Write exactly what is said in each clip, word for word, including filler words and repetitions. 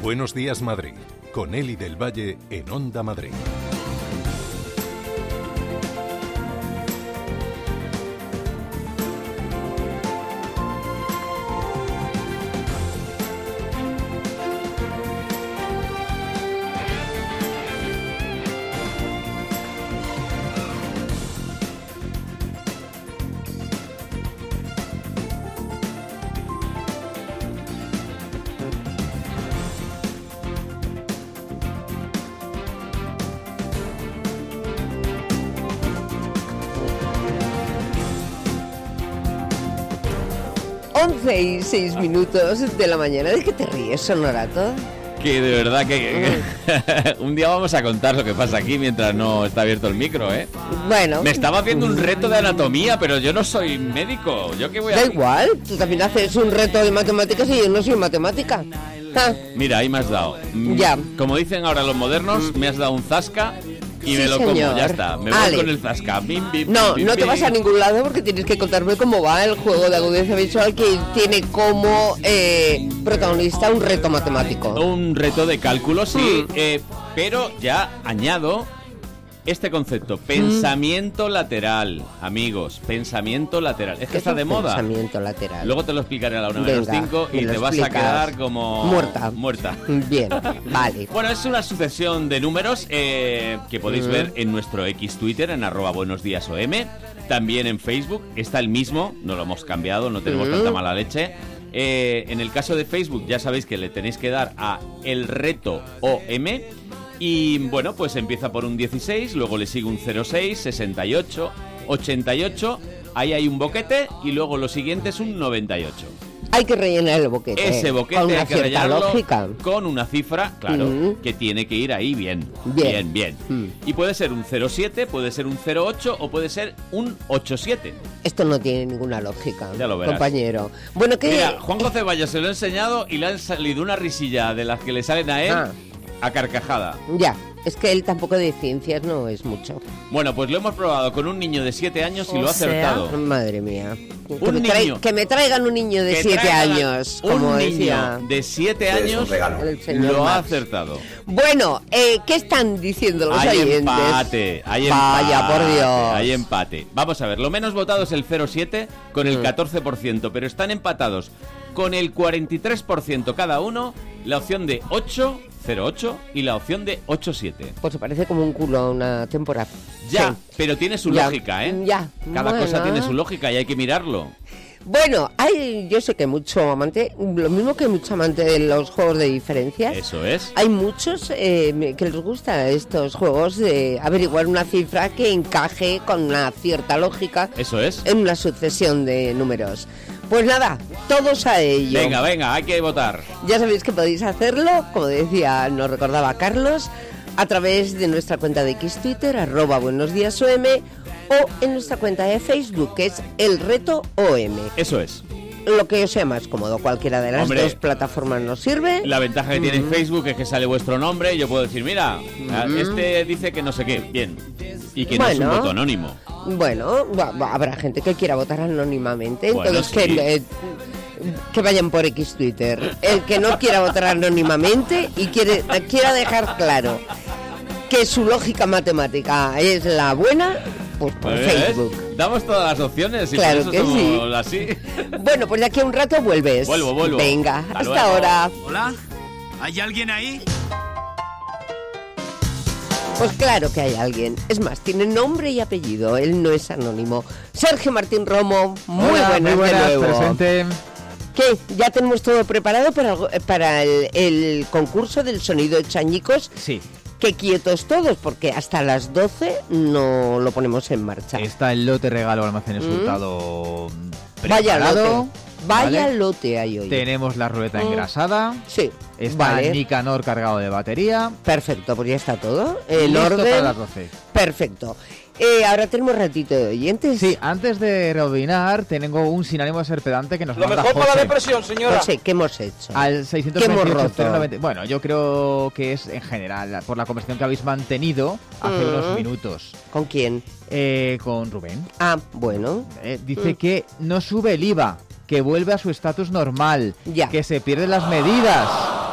Buenos días, Madrid, con Eli del Valle en Onda Madrid. once y seis minutos de la mañana. ¿De qué te ríes, Sonorato? Que de verdad que, que un día vamos a contar lo que pasa aquí mientras no está abierto el micro, ¿eh? Bueno. Me estaba haciendo un reto de anatomía, pero yo no soy médico. ¿Yo qué voy a Da hacer? igual, tú también haces un reto de matemáticas y yo no soy matemática. Ah. Mira, ahí me has dado. Ya. Como dicen ahora los modernos, me has dado un zasca y Sí, me lo señor. como, ya está. Me voy Ale. con el zasca. Bim, bim, No, bim, no te bim. vas a ningún lado porque tienes que contarme cómo va el juego de audiencia visual que tiene como eh, protagonista un reto matemático. Un reto de cálculo, sí, Mm. eh, pero ya añado este concepto, pensamiento lateral, amigos, pensamiento lateral. Es que ¿Qué está es de un moda. Pensamiento lateral. Luego te lo explicaré a la una Venga, menos cinco y me lo te vas a explicas. quedar como... Muerta. Muerta. Bien, vale. Bueno, es una sucesión de números eh, que podéis Mm. ver en nuestro X Twitter, en arroba buenos días O M. También en Facebook, está el mismo, no lo hemos cambiado, no tenemos Mm. tanta mala leche. Eh, en el caso de Facebook ya sabéis que le tenéis que dar a el reto O M. Y bueno, pues empieza por un dieciséis, luego le sigue un cero seis, sesenta y ocho, ochenta y ocho, ahí hay un boquete y luego lo siguiente es un noventa y ocho. Hay que rellenar el boquete. Ese boquete con una hay que cierta rellenarlo lógica. con una cifra, claro, Mm. que tiene que ir ahí bien. Bien. Bien, bien. Mm. Y puede ser un cero siete, puede ser un cero ocho o puede ser un ocho siete. Esto no tiene ninguna lógica, Ya lo verás. compañero. Bueno, ¿qué? Mira, Juan José Valle se lo he enseñado y le han salido una risilla de las que le salen a él Ah. a carcajada. Ya, es que él tampoco de ciencias no es mucho. Bueno, pues lo hemos probado con un niño de siete años y O lo ha sea, acertado. Madre mía. Que, Un me trai- niño. que me traigan un niño de Que siete traigan años, un como niño decía. de siete años El señor lo ha Max. acertado. Bueno, eh, ¿qué están diciendo los Hay oyentes? empate, hay empate. Vaya, por Dios. Hay empate. Vamos a ver, lo menos votado es el cero siete con el Mm. catorce por ciento, pero están empatados con el cuarenta y tres por ciento cada uno, la opción de ocho, cero ocho y la opción de ocho siete. Pues se parece como un culo a una temporada. Ya, Sí. pero tiene su Ya, lógica, ¿eh? ya, Cada bueno. cosa tiene su lógica y hay que mirarlo. Bueno, hay, yo sé que mucho amante, lo mismo que mucho amante de los juegos de diferencias. Eso es. Hay muchos eh, que les gustan estos juegos de averiguar una cifra que encaje con una cierta lógica Eso es. en una sucesión de números. Pues nada, todos a ello. Venga, venga, hay que votar. Ya sabéis que podéis hacerlo, como decía, nos recordaba Carlos, a través de nuestra cuenta de X Twitter, arroba buenos días O M, o en nuestra cuenta de Facebook, que es El Reto O M. Eso es. Lo que os sea más cómodo, cualquiera de las Hombre, dos plataformas nos sirve. La ventaja que tiene Mm. Facebook es que sale vuestro nombre y yo puedo decir, mira, Mm. este dice que no sé qué, bien. Y que no es un Bueno. voto anónimo. Bueno, va- va- habrá gente que quiera votar anónimamente, Bueno, entonces sí. que, eh, que vayan por X Twitter. El que no quiera votar anónimamente y quiere, quiera dejar claro que su lógica matemática es la buena, pues por ¿Ves? Facebook. Damos todas las opciones y Claro por que eso sí. somos así. Bueno, pues de aquí a un rato vuelves. Vuelvo, vuelvo. Venga, Hasta hasta, luego. ahora. Hola, ¿hay alguien ahí? Pues claro que hay alguien. Es más, tiene nombre y apellido. Él no es anónimo. Sergio Martín Romo, muy Hola, buenas, muy de buenas, nuevo. presente. ¿Qué? ¿Ya tenemos todo preparado para, para el, el concurso del sonido de Chañicos? Sí, Que quietos todos, porque hasta las doce no lo ponemos en marcha. está el lote regalo Almacenes Mm. Hurtado Vaya preparado. lote. Vaya ¿vale? lote hay hoy. Tenemos la ruleta Mm. engrasada. Sí, Está vale. el Nicanor cargado de batería. Perfecto, pues ya está todo. En Listo orden. para las doce. Perfecto. Eh, ahora tenemos ratito de oyentes. Sí, antes de rebobinar, tengo un sinónimo de ser pedante que nos Lo manda mejor para la José. depresión, señora. José, ¿qué hemos hecho? Al ¿Qué hemos roto? noventa. Bueno, yo creo que es en general por la conversación que habéis mantenido hace Mm. unos minutos ¿Con quién? eh, con Rubén. Ah, bueno. Eh, dice Mm. que no sube el I V A, que vuelve a su estatus normal, Ya. que se pierden las medidas.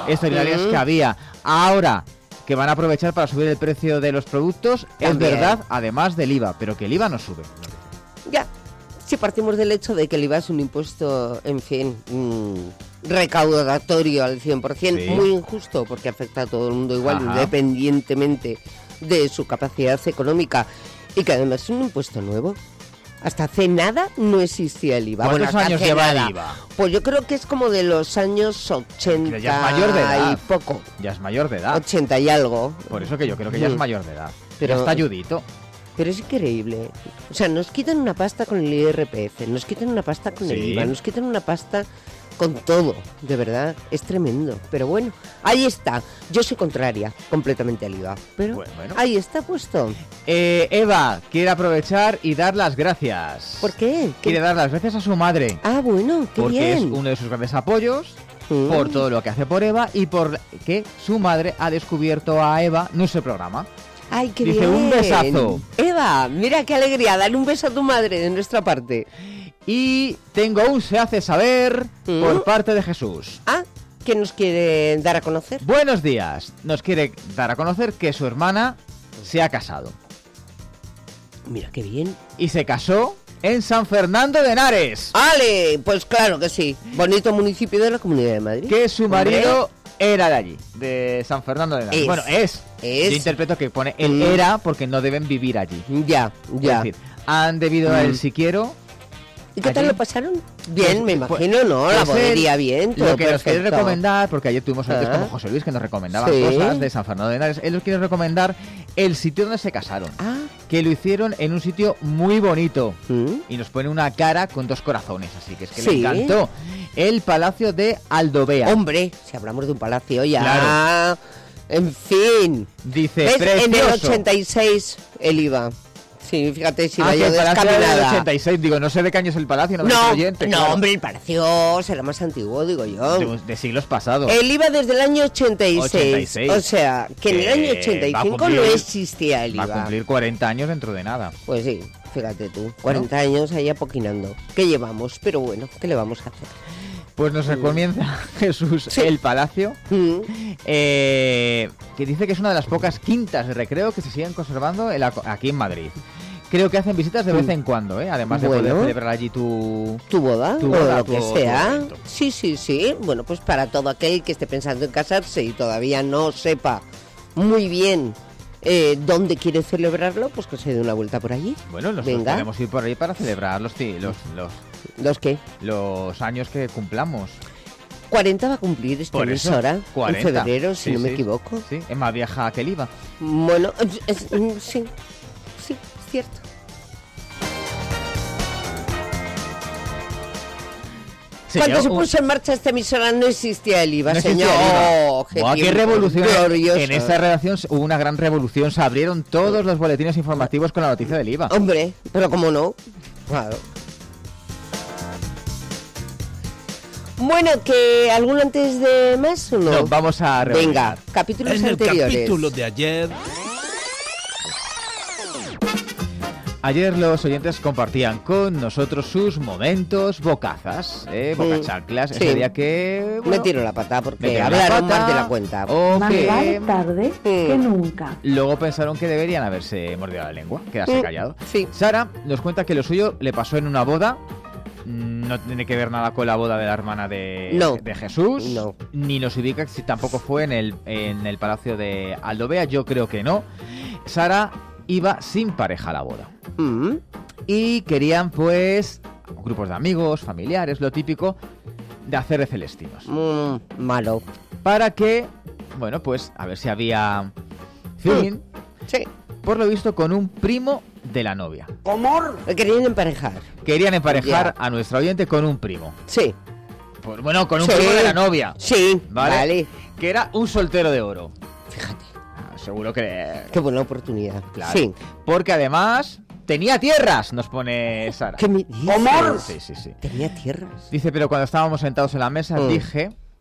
extraordinarias Mm. que había. Ahora que van a aprovechar para subir el precio de los productos, es También. verdad, además del I V A, pero que el I V A no sube. Ya, si partimos del hecho de que el I V A es un impuesto, en fin, mmm, recaudatorio al cien por ciento, Sí. muy injusto porque afecta a todo el mundo igual, Ajá. independientemente de su capacidad económica, y que además es un impuesto nuevo. Hasta hace nada no existía el I V A. ¿Cuántos Bueno, hasta años hace lleva el nada. I V A? Pues yo creo que es como de los años ochenta Pero ya es mayor de edad. y poco, Ya es mayor de edad. ochenta y algo. Por eso que yo creo que ya es Mm. mayor de edad. Pero- Ya está ayudito. Pero es increíble. O sea, nos quitan una pasta con el I R P F, nos quitan una pasta con el Sí. I V A, nos quitan una pasta con todo. De verdad, es tremendo. Pero bueno, ahí está. Yo soy contraria completamente al I V A. Pero Bueno, bueno. ahí está puesto. Eh, Eva quiere aprovechar y dar las gracias. ¿Por qué? ¿Qué- Quiere dar las gracias a su madre. Ah, bueno, qué Porque bien. es uno de sus grandes apoyos, Mm. por todo lo que hace por Eva y por que su madre ha descubierto a Eva nuestro programa. Ay, qué Dice, bien. un besazo. Eva, mira qué alegría. Dale un beso a tu madre de nuestra parte. Y tengo un se hace saber Mm. por parte de Jesús. Ah, ¿qué nos quiere dar a conocer? Buenos días. Nos quiere dar a conocer que su hermana se ha casado. Mira qué bien. Y se casó en San Fernando de Henares. ¡Ale! Pues claro que sí. Bonito municipio de la Comunidad de Madrid. Que su Hombre. marido era de allí, de San Fernando de Henares. Es. Bueno, es. Es. Yo interpreto que pone el Mm. era porque no deben vivir allí. Ya, ya. Es decir, han debido a Mm. él si quiero. ¿Y qué tal allí. lo pasaron? Bien, Pues- me pues- imagino, ¿no? La pues él, bodería bien, todo Lo que nos quiere perfecto. recomendar, porque ayer tuvimos oyentes Ah. como José Luis que nos recomendaban Sí. cosas de San Fernando de Henares. Él nos quiere recomendar el sitio donde se casaron. Ah, Que lo hicieron en un sitio muy bonito. ¿mm? Y nos pone una cara con dos corazones, así que es que Sí. le encantó. El Palacio de Aldovea. Hombre, si hablamos de un palacio ya... Claro. En fin. Dice, ¿Ves? En el precioso. ochenta y seis el I V A. Sí, fíjate si Ah, va que yo el Palacio era del descaminada. ochenta y seis. Digo, no sé de qué año es el Palacio, no me No, oyente, no, claro. hombre, el palacio será más antiguo, digo yo. De, de siglos pasados. El I V A desde el año ochenta y seis. ochenta y seis. O sea, que en el Que año ochenta y va a cinco cumplir- no existía el I Va V A. a cumplir cuarenta años dentro de nada. Pues sí, fíjate tú, cuarenta años ahí apoquinando. ¿Qué llevamos? Pero bueno, ¿qué le vamos a hacer? Pues nos recomienda Jesús Sí. el Palacio, Mm. eh, que dice que es una de las pocas quintas de recreo que se siguen conservando en la- aquí en Madrid. Creo que hacen visitas de vez en cuando, ¿eh? Además de Bueno. poder celebrar allí tu... ¿Tu boda? Tu o boda, lo tu- que tu sea. evento. Sí, sí, sí. Bueno, pues para todo aquel que esté pensando en casarse y todavía no sepa muy bien eh, dónde quiere celebrarlo, pues que se dé una vuelta por allí. Bueno, nosotros Venga. podemos ir por ahí para celebrar los, ti- los, los, ¿Los qué? los años que cumplamos. cuarenta va a cumplir esta Por eso, emisora cuarenta. en febrero, si Sí, no me sí. equivoco. Sí, es más vieja que el I V A. Bueno, es- es- mm, sí, sí, es cierto. Cuando Señor, se un- puso en marcha esta emisora no existía el I V A, no señor. existía el I V A. Oh, qué Buah, qué tiempos revolución. gloriosos. En esta redacción hubo una gran revolución. Se abrieron todos los boletines informativos con la noticia del I V A. Hombre, pero cómo no. Claro. Bueno, ¿que alguno antes de más o no? No, vamos a Venga, rebobinar. capítulos En el anteriores. capítulo de ayer, Ayer los oyentes compartían con nosotros sus momentos bocazas, ¿eh? Bocachanclas. Sí. Ese día que... Me bueno, tiro la pata porque metieron la hablaron pata, más de la cuenta. O Más que vale tarde que Mm. nunca. luego pensaron que deberían haberse mordido la lengua, quedarse Mm, callado. sí. Sara nos cuenta que lo suyo le pasó en una boda. No tiene que ver nada con la boda de la hermana de, No. de Jesús. No. Ni nos ubica si tampoco fue en el, en el palacio de Aldovea. Yo creo que no. Sara iba sin pareja a la boda. Mm. Y querían, pues, grupos de amigos, familiares, lo típico, de hacer de celestinos. Mm, malo. Para que, bueno, pues, a ver si había feeling, Sí. por lo visto, con un primo de la novia. Me querían emparejar. Querían emparejar Ya. a nuestra oyente con un primo. Sí. Pues, bueno, con un Sí. primo de la novia. Sí. ¿Vale? Vale. Que era un soltero de oro. Fíjate. Ah, seguro que... Qué buena oportunidad. Claro. Sí. Porque además tenía tierras, nos pone Sara. ¿Qué me dices? Sí, sí, sí. Tenía tierras. Dice, pero cuando estábamos sentados en la mesa Mm. dije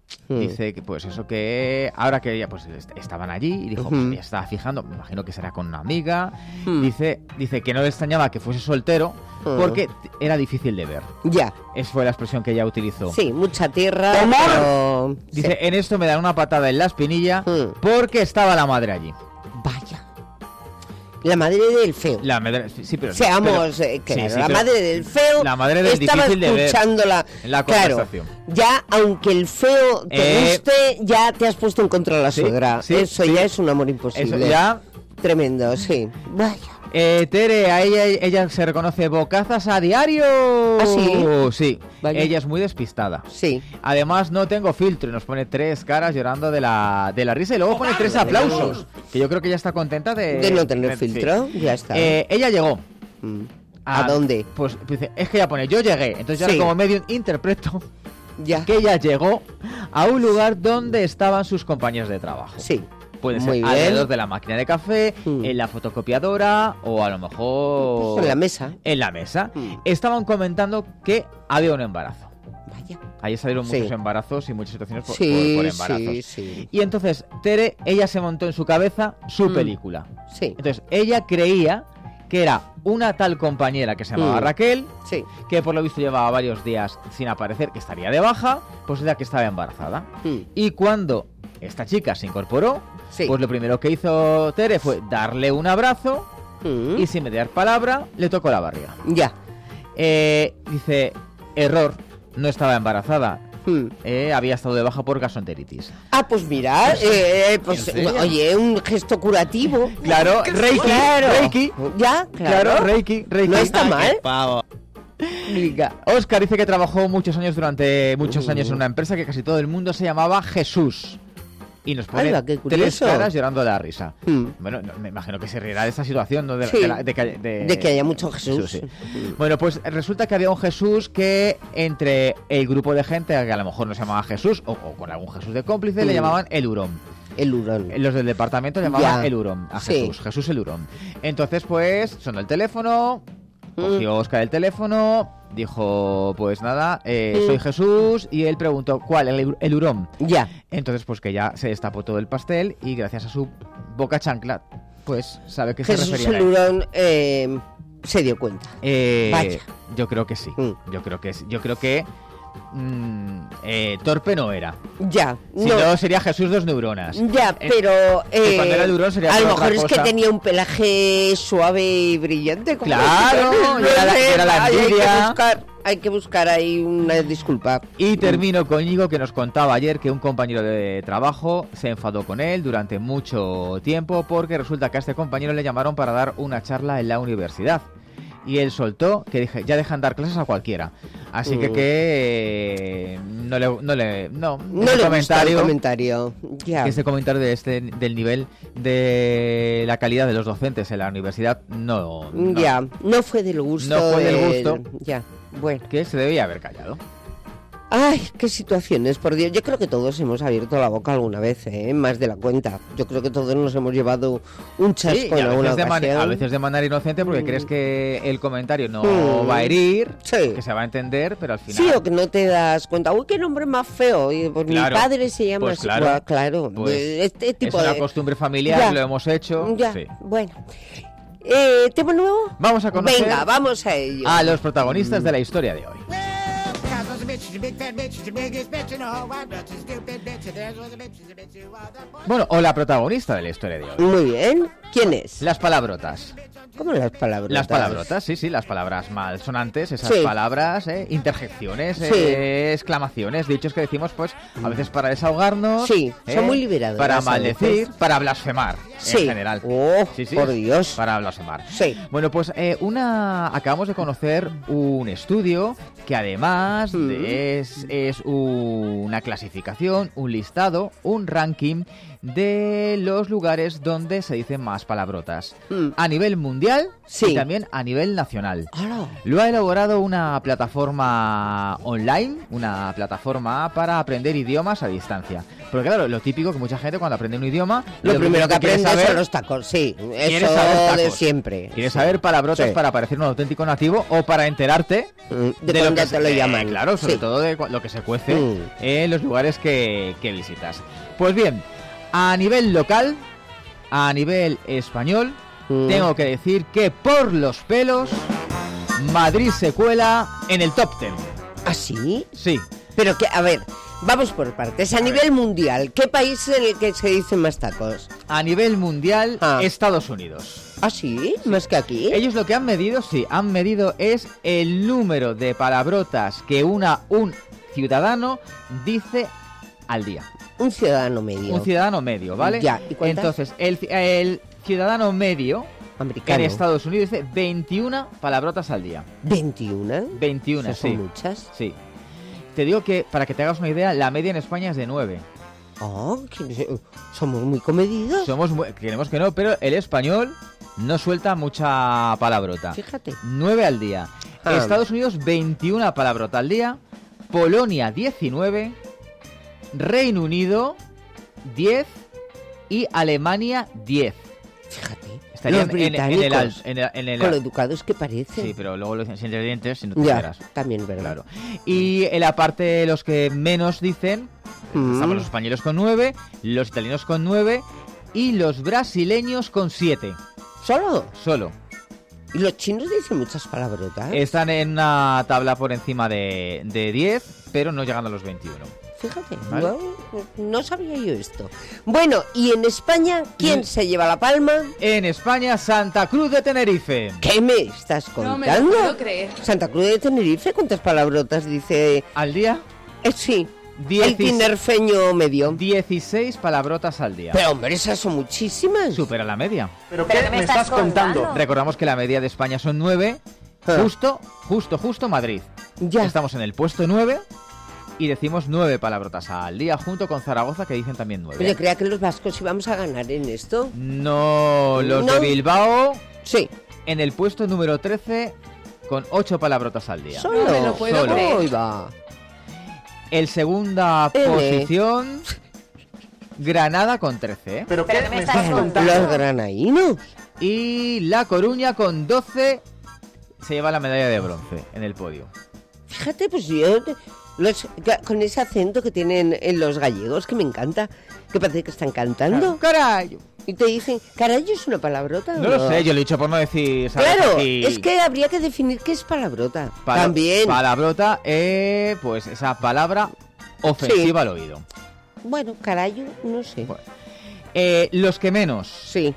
Mm. Dice que, pues eso que ahora que ella pues est- estaban allí y dijo, Ujú. pues ella estaba fijando, me imagino que será con una amiga. Mm. Dice, dice que no le extrañaba que fuese soltero Mm. porque t- era difícil de ver. Ya. Esa fue la expresión que ella utilizó. Sí, mucha tierra, ¡Amor! pero... Dice, en esto me dan una patada en la espinilla Mm. porque estaba la madre allí. Vaya. La madre del feo. La madre, sí, pero Seamos pero- eh, claro, sí, sí, la pero madre del feo la madre del estaba difícil de ver escuchándola. en la Claro, conversación. ya aunque el feo te Eh, guste, ya te has puesto en contra de la sí, suegra. sí, Eso sí. ya es un amor Eso imposible. ya. Tremendo, sí. Vaya. Eh, Tere, a ella, ella se reconoce bocazas a diario. ¿Ah, sí? Sí. Vaya. Ella es muy despistada. Sí. Además, no tengo filtro y nos pone tres caras llorando de la, de la risa y luego pone tres aplausos. Que yo creo que ella está contenta de... De no tener Eh, sí. filtro, ya está. Eh, ella llegó. Mm. ¿A dónde? Pues dice, es que ella pone, yo llegué. Entonces yo Sí. ahora como medio interpreto Ya. que ella llegó a un lugar donde estaban sus compañeros de trabajo. Sí. Puede ser Muy bien. alrededor de la máquina de café, Mm. en la fotocopiadora o a lo mejor... Pues en la mesa. En la mesa. Mm. Estaban comentando que había un embarazo. Vaya. Ahí salieron Sí. muchos embarazos y muchas situaciones por, Sí, por- por embarazos. sí, sí. Y entonces Tere, ella se montó en su cabeza su Mm. película. Sí. Entonces ella creía que era una tal compañera que se llamaba Mm. Raquel, Sí. que por lo visto llevaba varios días sin aparecer, que estaría de baja, pues era que estaba embarazada. Mm. Y cuando esta chica se incorporó, Sí. pues lo primero que hizo Tere fue darle un abrazo Mm. y sin mediar palabra le tocó la barriga. Ya. Eh, dice, error, no estaba embarazada, Mm. eh, había estado de baja por gastroenteritis. Ah, pues mira, eh, pues ¿En serio? oye, un gesto curativo. Claro, Reiki, Claro. Reiki, Ya, claro, claro. Reiki, Reiki. No está mal. Venga. Oscar dice que trabajó muchos años durante muchos Uh. años en una empresa que casi todo el mundo se llamaba Jesús. Y nos pone Anda, qué tres curioso. caras llorando de la risa. Mm. Bueno, no, me imagino que se reirá de esta situación, ¿no? De, Sí. de la- de que, de- De que haya mucho Jesús. sí. Bueno, pues resulta que había un Jesús que entre el grupo de gente, que a lo mejor no se llamaba Jesús, o, o con algún Jesús de cómplice, le Mm. llamaban el hurón. El hurón. Los del departamento llamaban Ya. el hurón a Sí. Jesús, Jesús el hurón. Entonces, pues, sonó el teléfono, cogió Mm. Oscar el teléfono, dijo, pues nada, eh, Mm. soy Jesús, y él preguntó, ¿cuál? El, el hurón. Ya. Entonces, pues que ya se destapó todo el pastel y gracias a su boca chancla, pues sabe que se Jesús refería a el él. hurón eh, se dio cuenta. Eh, Vaya. Yo creo que sí. Mm. Yo creo que sí. Yo creo que mm, eh, torpe no era. Ya. Si no. no, sería Jesús dos neuronas. Ya, Eh, pero que eh, cuando era el hurón sería a lo por otra mejor es que cosa. tenía un pelaje suave y brillante. como Claro, no y era la- sé, era la hay- hay que envidia. buscar, hay que buscar ahí una disculpa. Y termino con Íñigo, que nos contaba ayer que un compañero de trabajo se enfadó con él durante mucho tiempo porque resulta que a este compañero le llamaron para dar una charla en la universidad. Y él soltó que dije, ya dejan dar clases a cualquiera. Así que Mm. que eh, no le no le no, No ese le gusta el comentario, comentario. Ya. ese comentario de este del nivel de la calidad de los docentes en la universidad no, no Ya, no fue del gusto. No fue del del- gusto. Ya, bueno. que se debía haber callado. Ay, qué situaciones, por Dios. Yo creo que todos hemos abierto la boca alguna vez, ¿eh? Más de la cuenta. Yo creo que todos nos hemos llevado un chasco Sí, y en a alguna veces, de man- ocasión. a veces de manera inocente porque Mm. crees que el comentario no Mm. va a herir, Sí. que se va a entender, pero al final... Sí, o que no te das cuenta. Uy, qué nombre más feo. Y, pues, Claro, mi padre se llama pues así. claro, Buah, claro. pues este es tipo una de... costumbre familiar, Ya. lo hemos hecho. Ya, Sí. bueno. Eh, ¿Tema nuevo? Vamos a conocer Venga, vamos a ello. a los protagonistas de la historia de hoy. Bueno, o la protagonista de la historia de hoy. Muy bien. ¿Quién es? Las palabrotas. ¿Cómo las palabras? Las palabrotas, sí, sí, las palabras malsonantes, esas Sí. palabras, eh, interjecciones, Sí. eh, exclamaciones, dichos que decimos, pues, a veces para desahogarnos. Sí, son eh, muy liberadoras Para a maldecir, veces. para blasfemar, Sí. en general. Oh, Sí, sí, por Dios. Para blasfemar. Sí. Bueno, pues eh, una acabamos de conocer un estudio que además Mm. de- es, es una clasificación, un listado, un ranking de los lugares donde se dicen más palabrotas. Mm. A nivel mundial Sí. y también a nivel nacional. ¡Hala! Lo ha elaborado una plataforma online, una plataforma para aprender idiomas a distancia. Porque claro, lo típico que mucha gente cuando aprende un idioma... Lo primero que quiere aprendes saber- son los tacos, sí. ¿Quieres Eso saber tacos? de siempre. Quieres saber palabrotas Sí. para parecer un auténtico nativo o para enterarte Mm, de lo cuando que te lo se- llaman. eh, claro, sobre Sí. todo de cua- lo que se cuece Mm. en los lugares que, que visitas. Pues bien, a nivel local, a nivel español, Mm. tengo que decir que por los pelos, Madrid se cuela en el top ten. ¿Ah, sí? Sí. Pero que, a ver, vamos por partes. A, nivel mundial, ¿qué país es en el que se dicen más tacos? A nivel mundial, Ah. Estados Unidos. ¿Ah, sí? ¿Más que aquí? Ellos lo que han medido, sí, han medido es el número de palabrotas que una un ciudadano dice al día. Un ciudadano medio. Un ciudadano medio, ¿vale? Ya, ¿y cuántas? Entonces, el, ci- el ciudadano medio Americano. en Estados Unidos dice veintiuna palabrotas al día. ¿veintiuna? veintiuna, Esas son sí. muchas. Sí. Te digo que, para que te hagas una idea, la media en España es de nueve. Oh, que- somos muy comedidos. Somos muy- queremos que no, pero el español no suelta mucha palabrota. Fíjate. nueve al día. Ah. Estados Unidos, veintiuna palabrotas al día. Polonia, diecinueve. Reino Unido, diez. Y Alemania, diez. Fíjate. Estarían Los en, en el, británicos, al- en el- en el- con lo educados que parecen. Sí, pero luego lo dicen sin ingredientes, sin no te Ya, enteras. también, ¿verdad? Claro. Y en la parte, los que menos dicen, Mm. estamos los españoles con nueve, los italianos con nueve y los brasileños con siete. ¿Solo? Solo. Y los chinos dicen muchas palabrotas. Están en una tabla por encima de, de diez, pero no llegando a los veintiuno. Fíjate, Vale. no, no sabía yo esto. Bueno, ¿y en España quién Mm. se lleva la palma? En España, Santa Cruz de Tenerife. ¿Qué me estás No contando? me lo puedo creer. Santa Cruz de Tenerife, ¿cuántas palabrotas dice? Al día, Eh, sí, el Diecis- tinerfeño medio. dieciséis palabrotas al día. Pero hombre, esas son muchísimas. Supera la media. ¿Pero ¿Pero qué me estás contando? Recordamos que la media de España son nueve. Ah. Justo, justo, justo Madrid. Ya. Estamos en el puesto nueve y decimos nueve palabrotas al día junto con Zaragoza, que dicen también nueve. Yo creía que los vascos íbamos a ganar en esto. No, los No. de Bilbao Sí, en el puesto número trece con ocho palabrotas al día. solo. No me lo puedo Solo. creer. Ahí va. El segunda Ele. posición, Granada con trece. ¿eh? ¿Pero qué ¿Pero qué me me estás estás contando? Los granaínos. Y La Coruña con doce se lleva la medalla de bronce en el podio. Fíjate, pues yo, los- con ese acento que tienen en los gallegos, que me encanta, que parece que están cantando. ¡Caray! Y te dicen, caray, ¿es una palabrota? o No lo sé, yo lo he dicho por no decir... ¿sabes? Claro, Aquí- es que habría que definir qué es palabrota. Pala- También. Palabrota, eh, pues esa palabra ofensiva al oído. Bueno, carayo, no sé. Bueno. Eh, los que menos, Sí,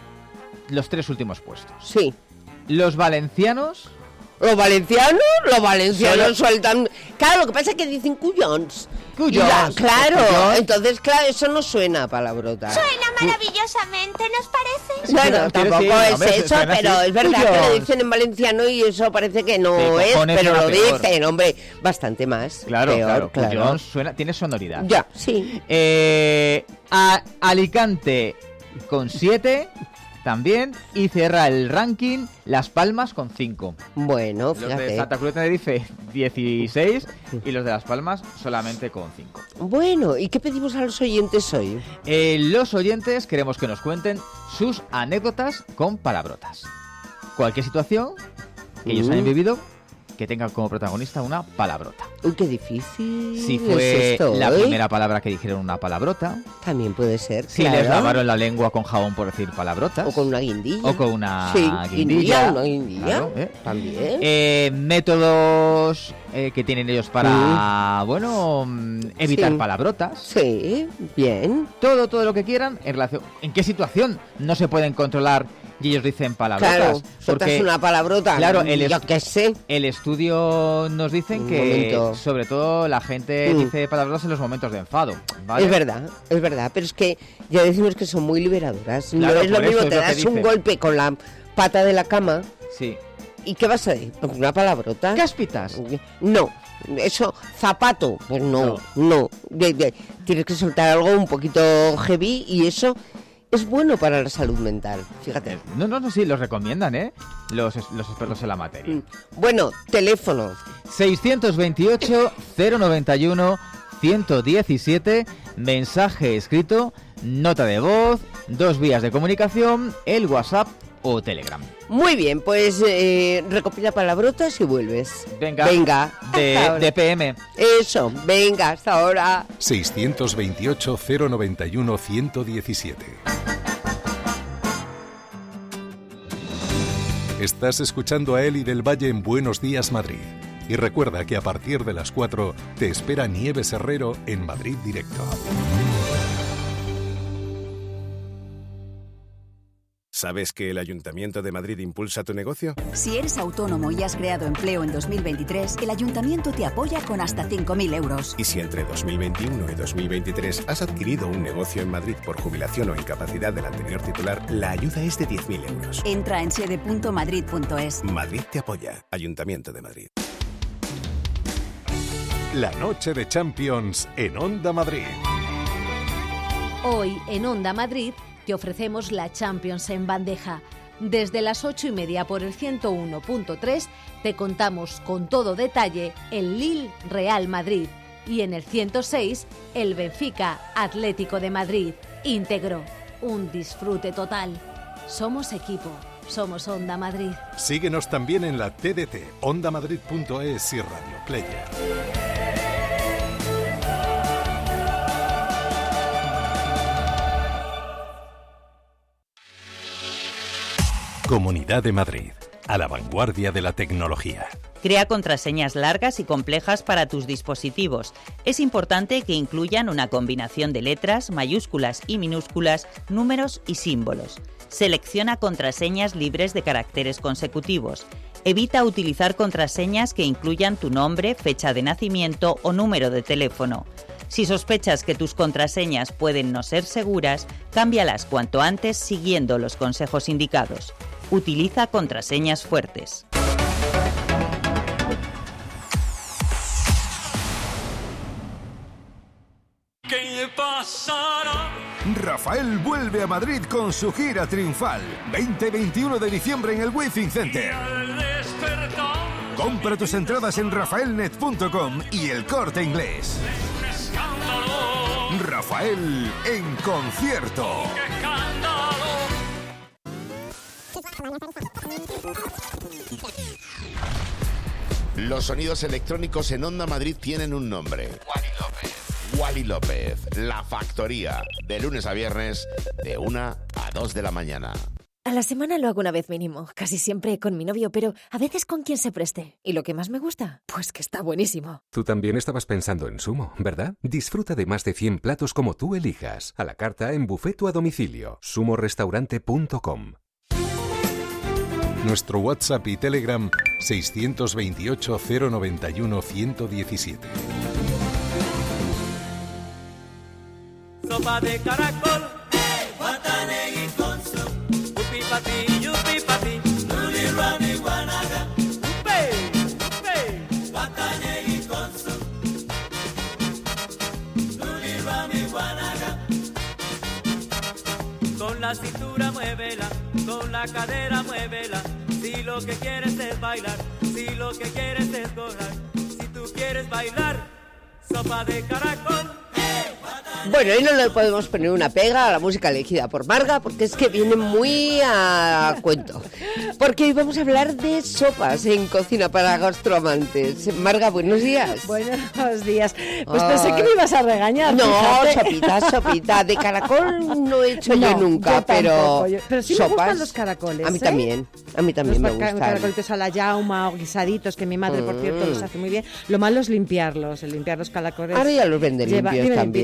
los tres últimos puestos. sí. Los valencianos, Los valencianos, los valencianos Solo- sueltan... Claro, lo que pasa es que dicen cuyons. Cuyons, Y la- claro, pues cuyons. entonces, claro, eso no suena a palabrota. Suena maravillosamente, ¿nos parece? Bueno, Quiero tampoco decir, es hombre, eso, suena pero así. es verdad que Cuyons. lo dicen en valenciano y eso parece que no De es, cojones pero suena lo peor. dicen, hombre, bastante más. claro, peor, claro, cuyons suena, tiene sonoridad. Ya, sí. Eh, a- Alicante con siete también y cierra el ranking Las Palmas con cinco. Bueno, Los de fíjate. Santa Cruz de Tenerife dieciséis y los de Las Palmas solamente con cinco. Bueno, ¿y qué pedimos a los oyentes hoy? Eh, los oyentes queremos que nos cuenten sus anécdotas con palabrotas. Cualquier situación que ellos Mm. hayan vivido que tenga como protagonista una palabrota. Uy, qué difícil. Si es fue esto, la ¿eh? primera palabra que dijeron una palabrota, También puede ser, si claro. les lavaron la lengua con jabón por decir palabrotas, O con una guindilla. o con una Sí, guindilla, una guindilla. claro, ¿eh? También. Eh, métodos eh, que tienen ellos para, bueno, mm, evitar Sí. palabrotas. Sí, bien. Todo, todo lo que quieran en relación... ¿En qué situación no se pueden controlar y ellos dicen palabrotas? Claro, sueltas Porque una palabrota. claro, el yo es- qué sé. el estudio nos dicen Un que, momento. sobre todo, la gente Mm. dice palabrotas en los momentos de enfado. ¿vale? Es verdad, es verdad, pero es que ya decimos que son muy liberadoras. Claro, no es lo por mismo, eso es te lo que das un dicen. golpe con la pata de la cama Sí. y ¿qué vas a decir? ¿Una palabrota? Cáspitas. No, Eso, zapato, pues no, no. No. De, de, tienes que soltar algo un poquito heavy y eso es bueno para la salud mental, fíjate. No, no, no, sí, los recomiendan, ¿eh? Los, los expertos en la materia. Mm. Bueno, teléfono. seiscientos veintiocho, cero noventa y uno, ciento diecisiete, mensaje escrito, nota de voz, dos vías de comunicación, el WhatsApp o Telegram. Muy bien, pues eh, recopila palabrotas y vuelves. Venga. Venga. De, hasta ahora. de P M. Eso, venga, hasta ahora. seiscientos veintiocho, cero noventa y uno, ciento diecisiete. Estás escuchando a Eli del Valle en Buenos Días Madrid. Y recuerda que a partir de las cuatro te espera Nieves Herrero en Madrid Directo. ¿Sabes que el Ayuntamiento de Madrid impulsa tu negocio? Si eres autónomo y has creado empleo en dos mil veintitrés, el Ayuntamiento te apoya con hasta cinco mil euros. Y si entre dos mil veintiuno y dos mil veintitrés has adquirido un negocio en Madrid por jubilación o incapacidad del anterior titular, la ayuda es de diez mil euros. Entra en sede punto madrid punto es. Madrid te apoya. Ayuntamiento de Madrid. La noche de Champions en Onda Madrid. Hoy en Onda Madrid te ofrecemos la Champions en bandeja. Desde las ocho y media por el ciento uno punto tres te contamos con todo detalle el Lille Real Madrid y en el ciento seis el Benfica Atlético de Madrid. Íntegro, un disfrute total. Somos equipo, somos Onda Madrid. Síguenos también en la T D T, onda madrid punto es y Radio Player. Comunidad de Madrid, a la vanguardia de la tecnología. Crea contraseñas largas y complejas para tus dispositivos. Es importante que incluyan una combinación de letras, mayúsculas y minúsculas, números y símbolos. Selecciona contraseñas libres de caracteres consecutivos. Evita utilizar contraseñas que incluyan tu nombre, fecha de nacimiento o número de teléfono. Si sospechas que tus contraseñas pueden no ser seguras, cámbialas cuanto antes siguiendo los consejos indicados. Utiliza contraseñas fuertes. ¿Qué pasará? Rafael vuelve a Madrid con su gira triunfal. veinte y veintiuno de diciembre en el Withing Center. Compra tus entradas en rafaelnet punto com y El Corte Inglés. Rafael en concierto. Los sonidos electrónicos en Onda Madrid tienen un nombre. Wally López. Wally López, La Factoría, de lunes a viernes, de una a dos de la mañana. A la semana lo hago una vez mínimo, casi siempre con mi novio, pero a veces con quien se preste. ¿Y lo que más me gusta? Pues que está buenísimo. Tú también estabas pensando en Sumo, ¿verdad? Disfruta de más de cien platos como tú elijas, a la carta en buffet o a domicilio. sumo restaurante punto com. Nuestro WhatsApp y Telegram seiscientos veintiocho, cero noventa y uno, ciento diecisiete. Sopa de caracol, hey, guatanegui con su, upi pati, yupi pati, nuli rani guanaga, upe, upe, guatanegui con su, nuli rani guanaga. Con la cintura muévela, con la cadera muévela, si lo que quieres es bailar, si lo que quieres es gozar, si tú quieres bailar, sopa de caracol. Bueno, y no le podemos poner una pega a la música elegida por Marga, porque es que viene muy a cuento. Porque hoy vamos a hablar de sopas en cocina para gastroamantes. Marga, buenos días. Buenos días. Pues pensé que me ibas a regañar. No, fíjate. sopita, sopita. De caracol no he hecho no, yo nunca, yo pero yo, Pero sí sopas, me gustan los caracoles. A mí ¿eh? también, a mí también los me gustan. Los caracolitos a la llauma o guisaditos, que mi madre, por cierto, los hace muy bien. Lo malo es limpiarlos, el limpiar los caracoles. Ahora ya los venden lleva, limpios también, limpitos, ¿eh?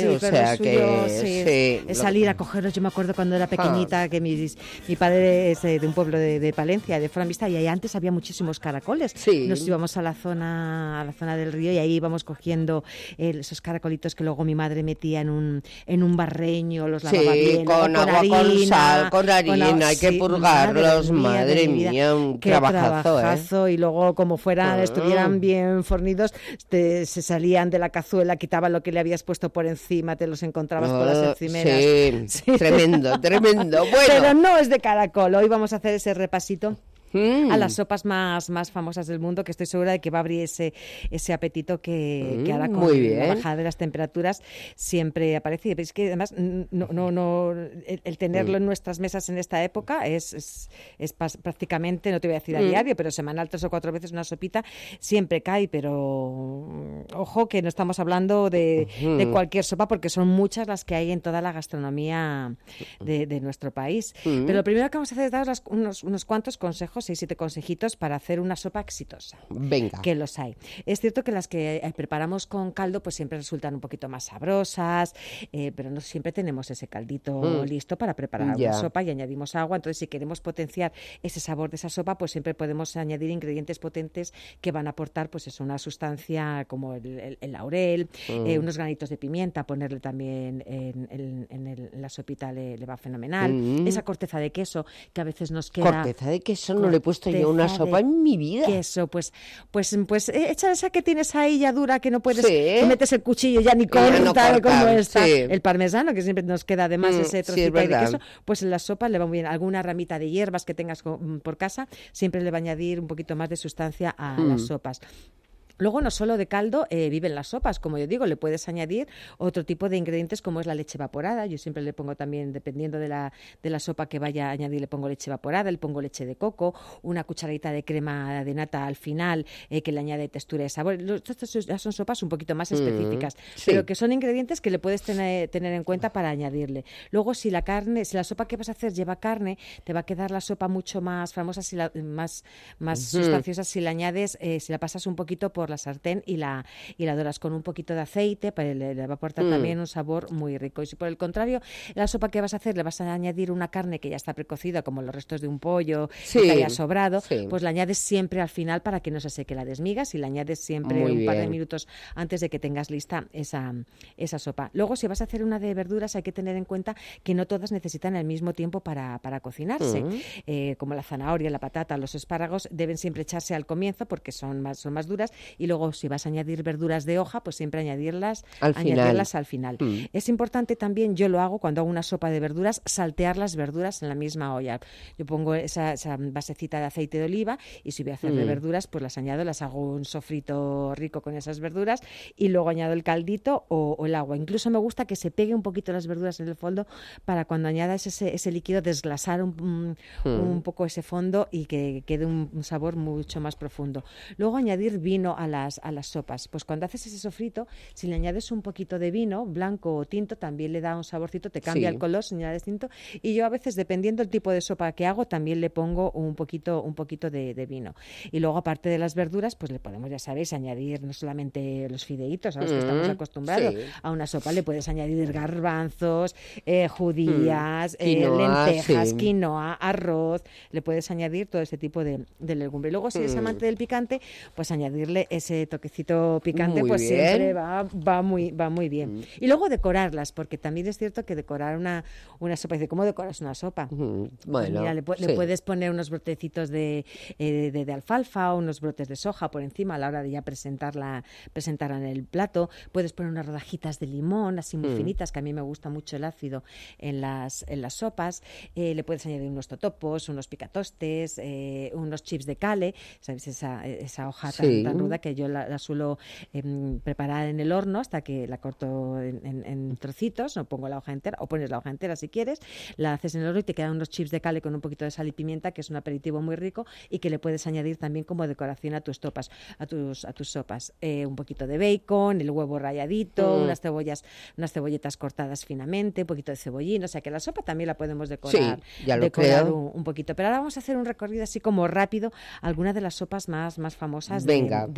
o pero sea lo suyo, que sí, sí, es, es lo- salir a cogerlos. Yo me acuerdo cuando era pequeñita Ah. que mi, mi padre es de, de un pueblo de, de Palencia, de Foramista, y ahí antes había muchísimos caracoles. Sí. Nos íbamos a la zona a la zona del río y ahí íbamos cogiendo eh, esos caracolitos que luego mi madre metía en un en un barreño, los lavaba Sí, bien, con luego agua, con harina, sal, con harina, hay que sí, purgarlos, madre madre mía, de mi vida. mía, un Qué trabajazo, ¿eh? trabajazo, y luego como fueran, Ah. estuvieran bien fornidos, te- se salían de la cazuela, quitaban lo que le habías puesto por encima, te los encontrabas por las Ah, encimeras. sí, tremendo, tremendo. Bueno. Pero no es de caracol. Hoy vamos a hacer ese repasito Mm. a las sopas más, más famosas del mundo, que estoy segura de que va a abrir ese, ese apetito que, Mm, que ahora con muy la bien. bajada de las temperaturas siempre aparece. Y es que además no, no, no, el, el tenerlo Mm. en nuestras mesas en esta época es, es, es pas- prácticamente, no te voy a decir a Mm. diario, pero semanal, tres o cuatro veces una sopita siempre cae, pero mm, ojo que no estamos hablando de, de Ujú. cualquier sopa, porque son muchas las que hay en toda la gastronomía de, de nuestro país. Mm. Pero lo primero que vamos a hacer es daros las- unos, unos cuantos consejos, seis, siete consejitos para hacer una sopa exitosa. Venga. Que los hay. Es cierto que las que eh, preparamos con caldo pues siempre resultan un poquito más sabrosas, eh, pero no siempre tenemos ese caldito Mm. listo para preparar Ya. una sopa y añadimos agua. Entonces, si queremos potenciar ese sabor de esa sopa, pues siempre podemos añadir ingredientes potentes que van a aportar pues eso, una sustancia como el, el- el laurel, Mm. eh, unos granitos de pimienta, ponerle también en, en- en el- en la sopita le, le va fenomenal. Mm. Esa corteza de queso que a veces nos queda... Corteza de queso no le he puesto yo una corteza sopa de en mi vida. Queso, pues, pues, pues eh, echa esa que tienes ahí ya dura, que no puedes, Sí. que metes el cuchillo ya ni Y ya no corta, como cortar, está. sí. El parmesano, que siempre nos queda además Mm, ese sí, es trocito ahí de verdad. queso, pues en la sopa le va muy bien. Alguna ramita de hierbas que tengas co- por casa siempre le va a añadir un poquito más de sustancia a Mm. las sopas. Luego, no solo de caldo eh, viven las sopas, como yo digo, le puedes añadir otro tipo de ingredientes como es la leche evaporada. Yo siempre le pongo también, dependiendo de la, de la sopa que vaya a añadir, le pongo leche evaporada, le pongo leche de coco, una cucharadita de crema de nata al final eh, que le añade textura y sabor. Los- Estas ya son sopas un poquito más Mm, específicas, sí. pero que son ingredientes que le puedes tener, tener en cuenta para añadirle. Luego, si la carne, si la sopa que vas a hacer lleva carne, te va a quedar la sopa mucho más famosa, si la, más, más Ujú. sustanciosa si la añades, eh, si la pasas un poquito por la sartén y la, y la doras con un poquito de aceite, pues le, le va a aportar Mm. también un sabor muy rico. Y si por el contrario, la sopa que vas a hacer le vas a añadir una carne que ya está precocida, como los restos de un pollo Sí, que haya sobrado, sí. pues la añades siempre al final para que no se seque la desmigas, y la añades siempre Muy un par de bien. minutos antes de que tengas lista esa, esa sopa. Luego, si vas a hacer una de verduras, hay que tener en cuenta que no todas necesitan el mismo tiempo para, para cocinarse. Mm. Eh, como la zanahoria, la patata, los espárragos, deben siempre echarse al comienzo porque son más, son más duras, y luego si vas a añadir verduras de hoja, pues siempre añadirlas Al final. añadirlas al final. Mm. Es importante también, yo lo hago cuando hago una sopa de verduras, saltear las verduras en la misma olla. Yo pongo esa, esa basecita de aceite de oliva, y si voy a hacer de Mm. verduras, pues las añado, las hago un sofrito rico con esas verduras, y luego añado el caldito o, o el agua. Incluso me gusta que se pegue un poquito las verduras en el fondo para cuando añadas ese, ese líquido desglasar un, un, Mm. un poco ese fondo y que quede un, un sabor mucho más profundo. Luego, añadir vino a las, a las sopas. Pues cuando haces ese sofrito, si le añades un poquito de vino, blanco o tinto, también le da un saborcito, te cambia Sí. el color si añades tinto. Y yo a veces, dependiendo del tipo de sopa que hago, también le pongo un poquito, un poquito de, de vino. Y luego, aparte de las verduras, pues le podemos, ya sabéis, añadir no solamente los fideitos a los que Mm, estamos acostumbrados. sí. A una sopa le puedes añadir garbanzos, eh, judías, Mm, eh, quinoa, lentejas, sí. quinoa, arroz. Le puedes añadir todo ese tipo de, de legumbre. Luego, si eres Mm. amante del picante, pues añadirle ese toquecito picante, Muy pues bien. siempre va, va muy, va muy bien. Y luego decorarlas, porque también es cierto que decorar una, una sopa, dice, ¿cómo decoras una sopa? Mm, Pues Bueno, mira, le, pu- le sí. puedes poner unos brotecitos de, eh, de, de alfalfa, o unos brotes de soja por encima a la hora de ya presentarla, presentarla en el plato. Puedes poner unas rodajitas de limón, así muy Mm. finitas, que a mí me gusta mucho el ácido en las, en las sopas. Eh, le puedes añadir unos totopos, unos picatostes, eh, unos chips de cale, ¿sabes? Esa, esa hoja tan, Sí. tan ruda que yo la, la suelo em, preparar en el horno hasta que la corto en, en- en trocitos, o pongo la hoja entera, o pones la hoja entera si quieres, la haces en el horno y te quedan unos chips de cale con un poquito de sal y pimienta, que es un aperitivo muy rico y que le puedes añadir también como decoración a tus topas, a tus, a tus sopas. Eh, un poquito de bacon, el huevo ralladito, Mm. unas cebollas, unas cebolletas cortadas finamente, un poquito de cebollín, o sea que la sopa también la podemos decorar, Sí, ya lo decorar creo. un, un poquito. Pero ahora vamos a hacer un recorrido así como rápido, algunas de las sopas más, más famosas de- Venga. del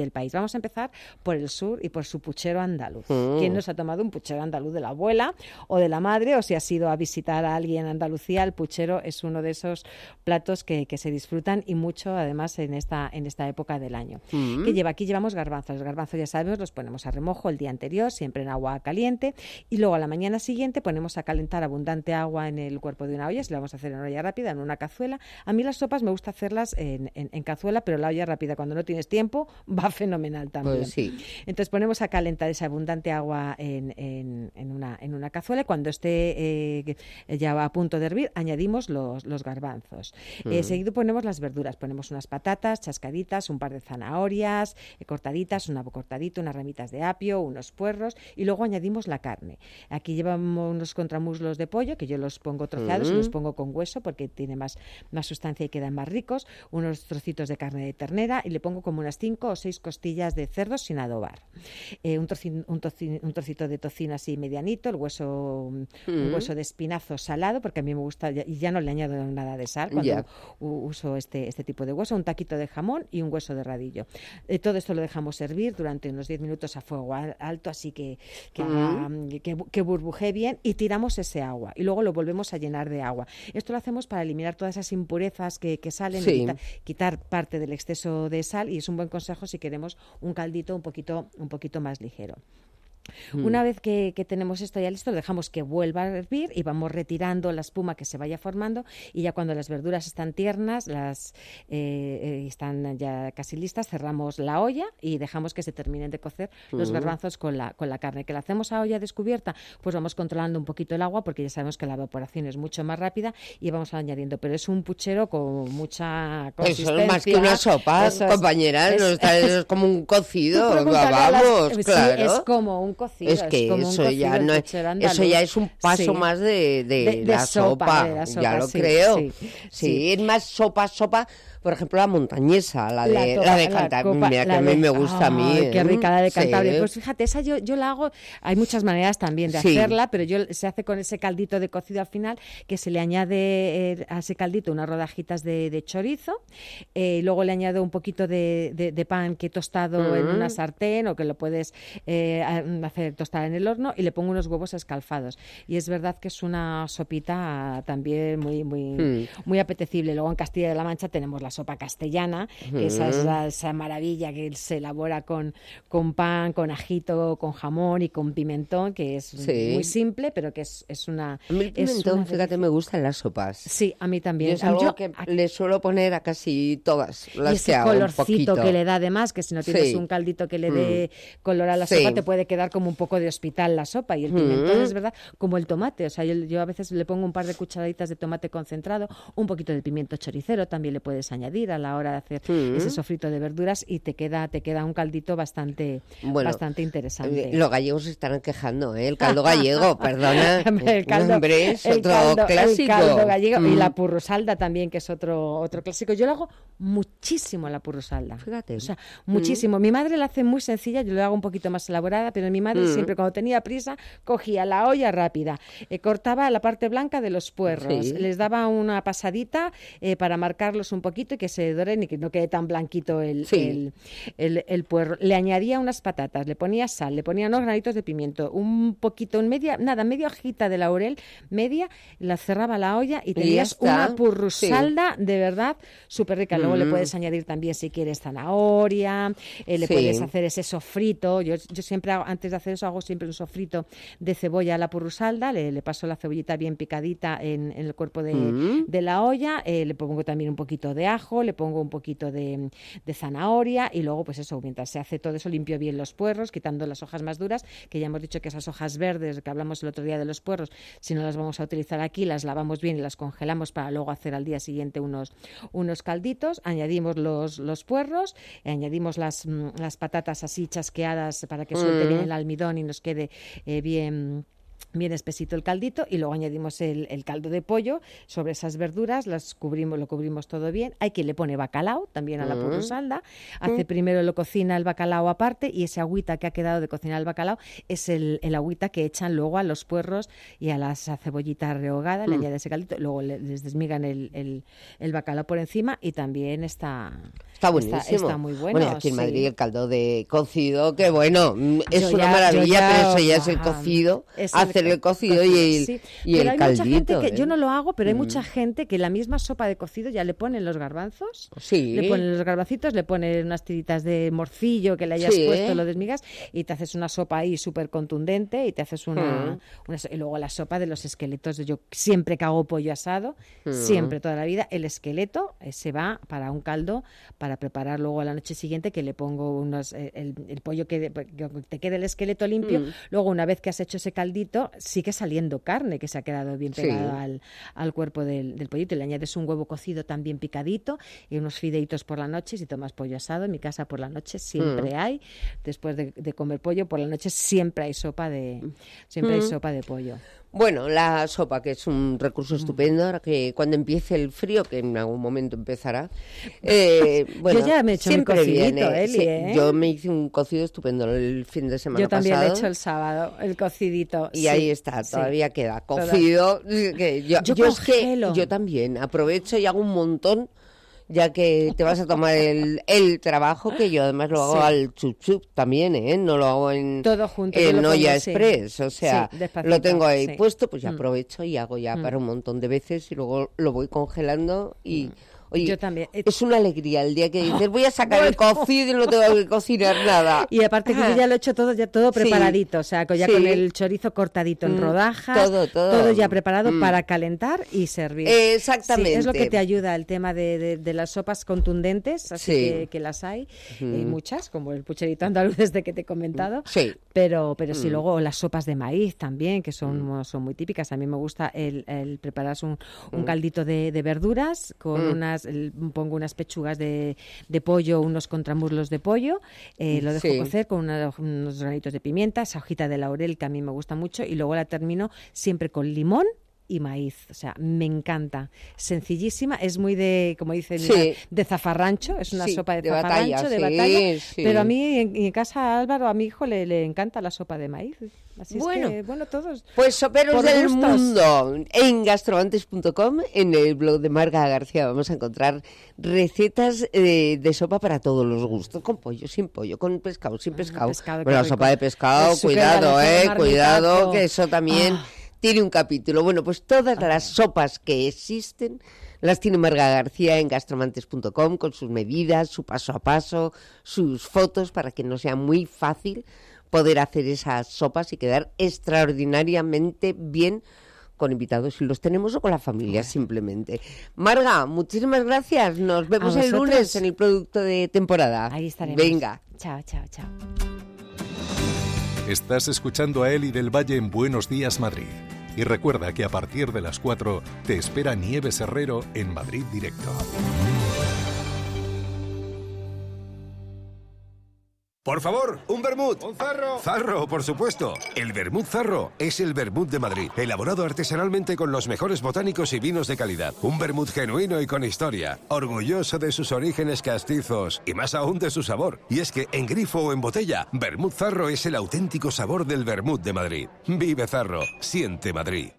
del país. Vamos a empezar por el sur y por su puchero andaluz. Mm. ¿Quién nos ha tomado un puchero andaluz de la abuela o de la madre? O si has ido a visitar a alguien en Andalucía, el puchero es uno de esos platos que, que se disfrutan y mucho, además, en esta, en esta época del año. Mm. ¿Qué lleva? Aquí llevamos garbanzos. Los garbanzos, ya sabemos, los ponemos a remojo el día anterior, siempre en agua caliente, y luego a la mañana siguiente ponemos a calentar abundante agua en el cuerpo de una olla. Si lo vamos a hacer en olla rápida, en una cazuela. A mí las sopas me gusta hacerlas en, en, en cazuela, pero la olla rápida, cuando no tienes tiempo, va fenomenal también. Pues sí. Entonces ponemos a calentar esa abundante agua en, en, en, una, en una cazuela, y cuando esté eh, ya va a punto de hervir, añadimos los, los garbanzos. Mm. Eh, seguido ponemos las verduras, ponemos unas patatas chascaditas, un par de zanahorias eh, cortaditas, una cortadita, unas ramitas de apio, unos puerros, y luego añadimos la carne. Aquí llevamos unos contramuslos de pollo, que yo los pongo troceados, Mm. y los pongo con hueso porque tiene más, más sustancia y quedan más ricos, unos trocitos de carne de ternera, y le pongo como unas cinco o seis costillas de cerdo sin adobar. Eh, un, trocin, un, tocin, un trocito de tocino así medianito, el hueso, mm. un hueso de espinazo salado, porque a mí me gusta, y ya no le añado nada de sal cuando Yeah. uso este, este tipo de hueso, un taquito de jamón y un hueso de radillo. Eh, todo esto lo dejamos hervir durante unos diez minutos a fuego alto, así que, que, Mm. haga, que, que burbujee bien, y tiramos ese agua y luego lo volvemos a llenar de agua. Esto lo hacemos para eliminar todas esas impurezas que, que salen, Sí. y quita, quitar parte del exceso de sal, y es un buen consejo si queremos un caldito un poquito, un poquito más ligero. Mm. Una vez que, que tenemos esto ya listo, lo dejamos que vuelva a hervir y vamos retirando la espuma que se vaya formando, y ya cuando las verduras están tiernas, las eh, eh, están ya casi listas, cerramos la olla y dejamos que se terminen de cocer los Mm. garbanzos con la, con la carne. Que la hacemos a olla descubierta, pues vamos controlando un poquito el agua, porque ya sabemos que la evaporación es mucho más rápida, y vamos añadiendo, pero es un puchero con mucha consistencia. Eso es más que una sopa, Eso es- compañera, es- no está- es como un cocido, Tú pregúntale a las- vamos, sí, claro. es como un cocido. Es que como un eso cocido, ya el no es, puchero andaluz. eso ya es un paso Sí. más de, de, De- de la sopa, sopa, de la sopa, ya lo sí, creo. sí, Sí, sí. es más sopa, sopa, por ejemplo, la montañesa, la de La la, topa- de la Cantabria, copa- mira que la a mí de- me gusta a mí. Ay, qué ¿eh? rica la de Sí. Cantabria. Pues fíjate, esa yo, yo la hago, hay muchas maneras también de Sí. hacerla, pero yo se hace con ese caldito de cocido al final, que se le añade eh, a ese caldito unas rodajitas de, de chorizo, eh, luego le añado un poquito de, de, de pan que he tostado en Mm. una sartén, o que lo puedes eh, hacer tostar en el horno, y le pongo unos huevos escalfados. Y es verdad que es una sopita también muy, muy, Mm. muy apetecible. Luego en Castilla de la Mancha tenemos la sopa castellana, que esa es Mm. la- esa maravilla que se elabora con, con pan, con ajito, con jamón y con pimentón, que es Sí. muy simple, pero que es, es una... A mí el es pimentón, una fíjate, me gustan las sopas. Sí, a mí también. Y es A mí algo yo- que le suelo poner a casi todas las y que ese hago, un colorcito poquito. que le da, además, que si no tienes Sí. un caldito que le dé color a la Sí. sopa, te puede quedar como un poco de hospital la sopa. Y el Mm. pimentón es verdad, como el tomate. O sea, yo, yo a veces le pongo un par de cucharaditas de tomate concentrado, un poquito de pimiento choricero también le puedes añadir a la hora de hacer Mm. ese sofrito de verduras, y te queda, te queda un caldito bastante, Bueno, bastante interesante. Eh, Los gallegos se estarán quejando, ¿eh? El caldo gallego, perdona. el caldo, Hombre, es el otro caldo- clásico. El caldo gallego y Mm. la purrusalda también, que es otro otro clásico. Yo lo hago muchísimo, la purrusalda. Fíjate. O sea, muchísimo. Mi madre la hace muy sencilla, yo lo hago un poquito más elaborada, pero mi madre Mm. siempre, cuando tenía prisa, cogía la olla rápida, eh, cortaba la parte blanca de los puerros, Sí. les daba una pasadita eh, para marcarlos un poquito y que se doren y que no quede tan blanquito el, Sí. el, el- el puerro. Le añadía unas patatas, le ponía sal, le ponía unos granitos de pimiento, un poquito, un media, nada, media hojita de laurel, media, la cerraba la olla y Y ya tenías está. una purrusalda de verdad súper rica. Luego le Mm. puedes añadir también, si quieres, zanahoria, eh, le Sí. puedes hacer ese sofrito. Yo, yo siempre, hago- antes de hacer eso, hago siempre un sofrito de cebolla a la purrusalda, le, le paso la cebollita bien picadita en, en el cuerpo de, Mm. de la olla, eh, le pongo también un poquito de ajo, le pongo un poquito de, de zanahoria, y luego, pues eso, mientras se hace todo eso, limpio bien los puerros, quitando las hojas más duras, que ya hemos dicho que esas hojas verdes que hablamos el otro día de los puerros, si no las vamos a utilizar aquí, las lavamos bien y las congelamos para luego hacer al día siguiente unos, unos calditos. Añadimos los, los puerros, eh, añadimos las, mm, las patatas así chasqueadas para que suelte Mm. bien el almidón y nos quede eh, bien bien espesito el caldito y luego añadimos el, el caldo de pollo sobre esas verduras, las cubrimos, lo cubrimos todo bien. Hay quien le pone bacalao también a la Mm. porrosalda, hace Mm. primero lo cocina el bacalao aparte y esa agüita que ha quedado de cocinar el bacalao es el, el agüita que echan luego a los puerros y a las a cebollitas rehogadas, le Mm. añade ese caldito, luego le- les desmigan el, el, el bacalao por encima y también está, Está buenísimo. está, está muy bueno. y aquí en sí. Madrid el caldo de cocido, que bueno, mm, es Yo una ya- maravilla, yo ya- pero eso ya es el ajá, cocido, es el hacer el cocido y el, sí. y Pero el hay mucha gente caldito. que, yo ¿eh? no lo hago, pero hay Mm. mucha gente que la misma sopa de cocido ya le ponen los garbanzos, Sí. le ponen los garbancitos, le ponen unas tiritas de morcillo que le hayas Sí. puesto, lo desmigas, y te haces una sopa ahí súper contundente y te haces una, Mm. una so- y luego la sopa de los esqueletos. Yo siempre que hago pollo asado, Mm. siempre, toda la vida, el esqueleto eh, se va para un caldo para preparar luego a la noche siguiente, que le pongo unos, eh, el, el pollo que, que te quede el esqueleto limpio. Mm. Luego, una vez que has hecho ese caldito, sigue saliendo carne que se ha quedado bien Sí. pegada al, al cuerpo del, del pollito. Y le añades un huevo cocido también picadito y unos fideitos por la noche. Si tomas pollo asado, en mi casa por la noche siempre Mm. hay. Después de, de comer pollo, por la noche siempre hay sopa de, siempre hay Mm. sopa de pollo. Bueno, la sopa, que es un recurso Mm. estupendo, ahora que cuando empiece el frío, que en algún momento empezará, eh, bueno, Yo ya me he hecho mi siempre cocidito, viene. Eli, Sí, ¿eh? Yo me hice un cocido estupendo el fin de semana Yo también pasado. he hecho el sábado, el cocidito. Y sí, ahí está, sí. todavía queda Toda- cocido. Que yo, Yo yo es que congelo. yo también aprovecho y hago un montón, ya que te vas a tomar el, el trabajo, que yo además lo hago Sí. al chup chup también, ¿eh? No lo hago en, Todo junto, yo en lo olla pongo, sí. express, o sea, Sí, despacito, lo tengo ahí sí. puesto, pues ya Mm. aprovecho y hago ya Mm. para un montón de veces y luego lo voy congelando y... Oye, Yo también. es una alegría el día que dices, voy a sacar el cocido y no tengo que cocinar nada. Y aparte que yo ya lo he hecho todo ya todo Sí. preparadito, o sea, que ya Sí. con el chorizo cortadito en Mm, rodajas, todo, todo. ya preparado Mm. para calentar y servir. Exactamente. Sí, es lo que te ayuda el tema de, de- de las sopas contundentes, así Sí. que, que las hay, Ujú. eh, muchas, como el pucherito andaluz desde que te he comentado. Sí. Pero, pero sí, Mm. luego las sopas de maíz también, que son, son muy típicas. A mí me gusta el, el prepararse un, un Mm. caldito de, de verduras, con Mm. unas, el- pongo unas pechugas de, de pollo, unos contramuslos de pollo, eh, lo dejo Sí. cocer con una- unos granitos de pimienta, esa hojita de laurel que a mí me gusta mucho, y luego la termino siempre con limón y maíz, o sea, me encanta. Sencillísima, es muy de, como dicen, Sí. de zafarrancho, es una Sí, sopa de, de zafarrancho, batalla, de sí, batalla, sí. pero a mí en, en casa Álvaro, a mi hijo le, le encanta la sopa de maíz. Así Bueno. es que, bueno, todos. Pues soperos por del gustos. mundo. En gastroantes punto com, en el blog de Marga García, vamos a encontrar recetas eh, de sopa para todos los gustos, con pollo, sin pollo, con pescado, sin pescado. pescado, Bueno, qué la rico. sopa de pescado, El suque cuidado, de eh, marmitaco. cuidado, que eso también Ah. tiene un capítulo. Bueno, pues todas las sopas que existen las tiene Marga García en gastromantes punto com, con sus medidas, su paso a paso, sus fotos, para que no sea muy fácil poder hacer esas sopas y quedar extraordinariamente bien con invitados, si los tenemos, o con la familia, simplemente. Marga, muchísimas gracias. Nos vemos A el vosotros. lunes en el producto de temporada. Ahí estaremos. Venga. Chao, chao, chao. Estás escuchando a Eli del Valle en Buenos Días, Madrid. Y recuerda que a partir de las cuatro te espera Nieves Herrero en Madrid Directo. Por favor, un vermut. Un zarro. Zarro, por supuesto. El vermut Zarro es el vermut de Madrid, elaborado artesanalmente con los mejores botánicos y vinos de calidad. Un vermut genuino y con historia, orgulloso de sus orígenes castizos y más aún de su sabor. Y es que en grifo o en botella, vermut Zarro es el auténtico sabor del vermut de Madrid. Vive Zarro, siente Madrid.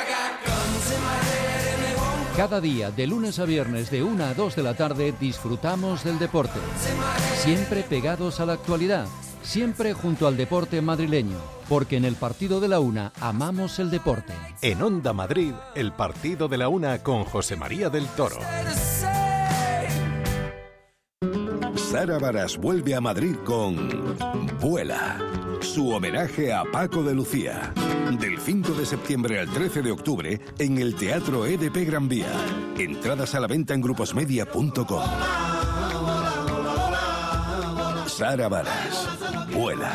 Cada día, de lunes a viernes, de una a dos de la tarde, disfrutamos del deporte. Siempre pegados a la actualidad, siempre junto al deporte madrileño, porque en el partido de la una amamos el deporte. En Onda Madrid, el partido de la una con José María del Toro. Sara Varas vuelve a Madrid con Vuela, su homenaje a Paco de Lucía. Del cinco de septiembre al trece de octubre en el Teatro E D P Gran Vía. Entradas a la venta en gruposmedia punto com. Sara Varas, Vuela.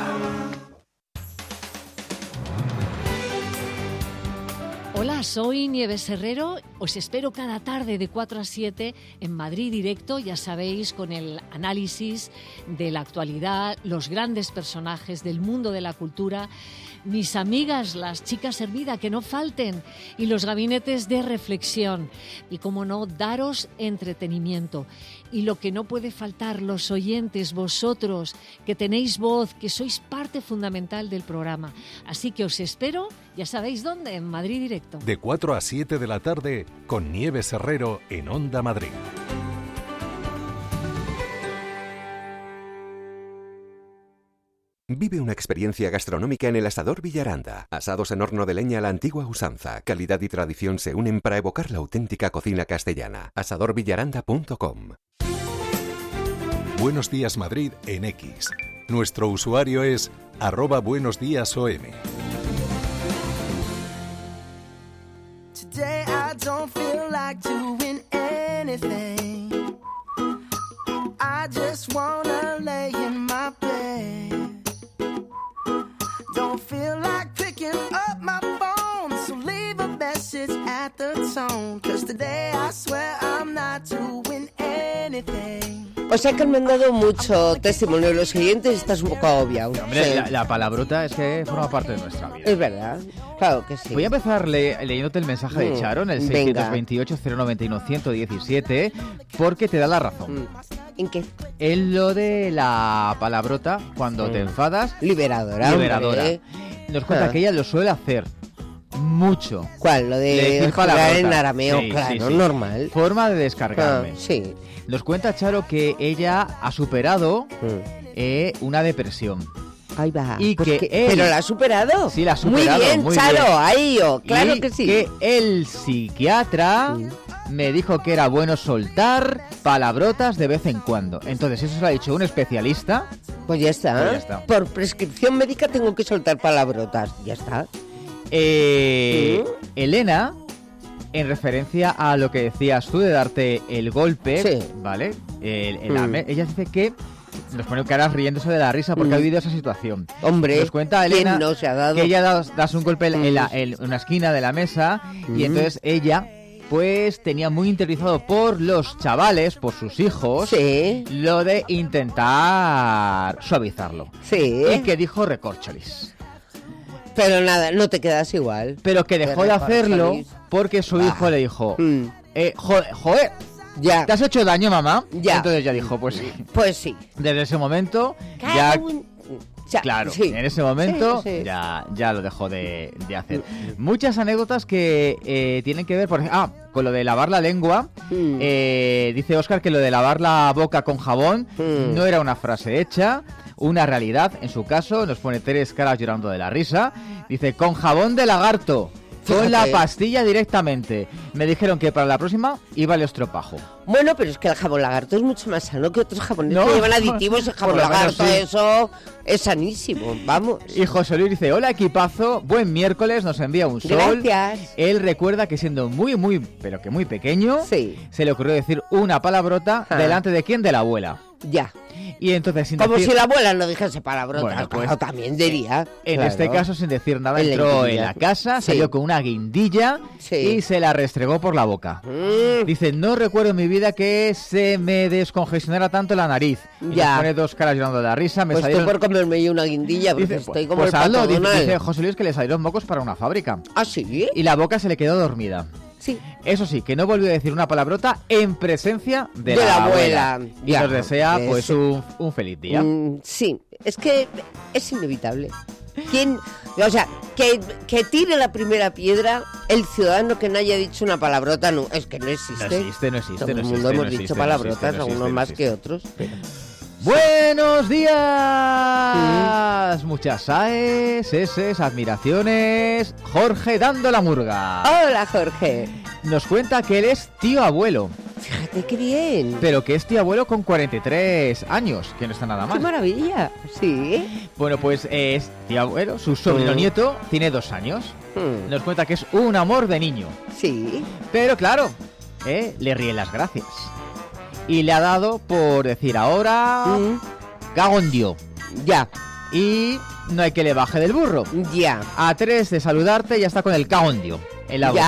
Hola, soy Nieves Herrero Os espero cada tarde de cuatro a siete en Madrid Directo, ya sabéis, con el análisis de la actualidad, los grandes personajes del mundo de la cultura, mis amigas, las chicas Hermida, que no falten, y los gabinetes de reflexión. Y, como no, daros entretenimiento. Y lo que no puede faltar, los oyentes, vosotros, que tenéis voz, que sois parte fundamental del programa. Así que os espero, ya sabéis dónde, en Madrid Directo. De cuatro a siete de la tarde, con Nieves Herrero en Onda Madrid. Vive una experiencia gastronómica en el Asador Villaranda. Asados en horno de leña a la antigua usanza. Calidad y tradición se unen para evocar la auténtica cocina castellana. asador villaranda punto com. Buenos Días Madrid en X. Nuestro usuario es arroba buenos días O M. Today I don't feel like doing anything. I just wanna lay in my bed. Don't feel like picking up my phone, so leave a message at the tone. Cause today I swear I'm not doing anything. O sea que han mandado mucho testimonio de los oyentes y estás un poco obvia. Hombre, Sí. la, la palabrota es que forma parte de nuestra vida. Es verdad, claro que sí. Voy a empezar le- leyéndote el mensaje de Mm, Charo en el venga. seiscientos veintiocho, cero noventa y uno, ciento diecisiete, porque te da la razón. ¿En qué? En lo de la palabrota, cuando Mm. te enfadas... Liberadora, Liberadora. hombre. Nos cuenta Ah. que ella lo suele hacer mucho. ¿Cuál? Lo de decir jugar palabrota. en arameo, Sí, claro, sí, sí. normal. Forma de descargarme. Ah, sí. Nos cuenta Charo que ella ha superado Mm. eh, una depresión. Ahí va. Y Pues que que- él- ¿Pero la ha superado? Sí, la ha superado. Muy bien, muy Charo, bien. ahí yo, claro Y que sí. que el psiquiatra me dijo que era bueno soltar palabrotas de vez en cuando. Entonces, eso se lo ha dicho un especialista. Pues ya está. Pues ya está. Por prescripción médica tengo que soltar palabrotas. Ya está. Eh, Elena, en referencia a lo que decías tú de darte el golpe, Sí. ¿vale? El- el- la Mm. me- ella dice que nos pone caras riéndose de la risa porque Mm. ha vivido esa situación. Hombre, nos cuenta ¿quién Elena no se ha dado? que ella das, das un golpe en, la- Mm. en una esquina de la mesa Mm. y entonces ella pues tenía muy interiorizado por los chavales, por sus hijos, Sí. lo de intentar suavizarlo. Sí. Y que dijo recorcholis. Pero nada, no te quedas igual. Pero que dejó de hacerlo porque su hijo le dijo, Mm. eh, joder, joder, Ya. ¿te has hecho daño, mamá? Ya. Entonces ya dijo, pues sí. Pues sí. Desde ese momento, ya... Cago en- Ya, Claro, sí. en ese momento Sí, sí. Ya, ya lo dejó de, de hacer. Muchas anécdotas que eh, tienen que ver, por ejemplo, ah, con lo de lavar la lengua. Mm. Eh, dice Óscar que lo de lavar la boca con jabón Mm. no era una frase hecha, una realidad. En su caso, nos pone tres caras llorando de la risa. Dice, con jabón de lagarto. Con la Fíjate. pastilla directamente. Me dijeron que para la próxima iba el estropajo. Bueno, pero es que el jabón lagarto es mucho más sano que otros jabones No. que llevan aditivos. El jabón Por lo menos lagarto, sí. eso es sanísimo. Vamos. Y José Luis dice, hola equipazo, buen miércoles, nos envía un sol. Gracias. Él recuerda que siendo muy, muy, pero que muy pequeño, Sí. se le ocurrió decir una palabrota Ah. delante de quién, de la abuela. Ya. Y entonces sin Como decir... si la abuela no dijese palabrotas. Bueno, pues, claro, también diría. En Claro. este caso, sin decir nada, En la entró en guindilla. la casa, Sí. salió con una guindilla Sí. y se la restregó por la boca. Mm. Dice, no recuerdo en mi vida que se me descongestionara tanto la nariz. Y Ya. nos pone dos caras llorando de la risa. Me Pues salieron... estoy por comerme yo una guindilla, porque Dice, estoy pues, como pues el hazlo, pato dice, Donald. dice José Luis que le salieron mocos para una fábrica. ¿Ah, sí? Y la boca se le quedó dormida. Sí. Eso sí, que no volvió a decir una palabrota en presencia de, De la, la abuela. abuela. Y Ya, nos desea es- pues un, un feliz día. Mm, sí, es que es inevitable. ¿Quién, o sea, que, que tire la primera piedra el ciudadano que no haya dicho una palabrota? No, es que no existe. No existe, no existe, Todo no el mundo existe, hemos no dicho existe, no palabrotas, existe, no algunos existe, no más existe. que otros. Pero... ¡Buenos días! Muchas aes, eses, admiraciones. Jorge dando la murga. Hola, Jorge. Nos cuenta que él es tío abuelo. Fíjate qué bien. Pero que es tío abuelo con cuarenta y tres años, que no está nada Qué mal. maravilla. Sí. Bueno, pues es tío abuelo, su sobrino Mm. nieto tiene dos años. Mm. Nos cuenta que es un amor de niño. Sí. Pero claro, ¿eh? Le ríe las gracias. Y le ha dado por decir ahora... Mm. Cago en Dios. Ya. Y no hay que le baje del burro. Ya. A tres de saludarte ya está con el cago en Dios en la Ya. boca.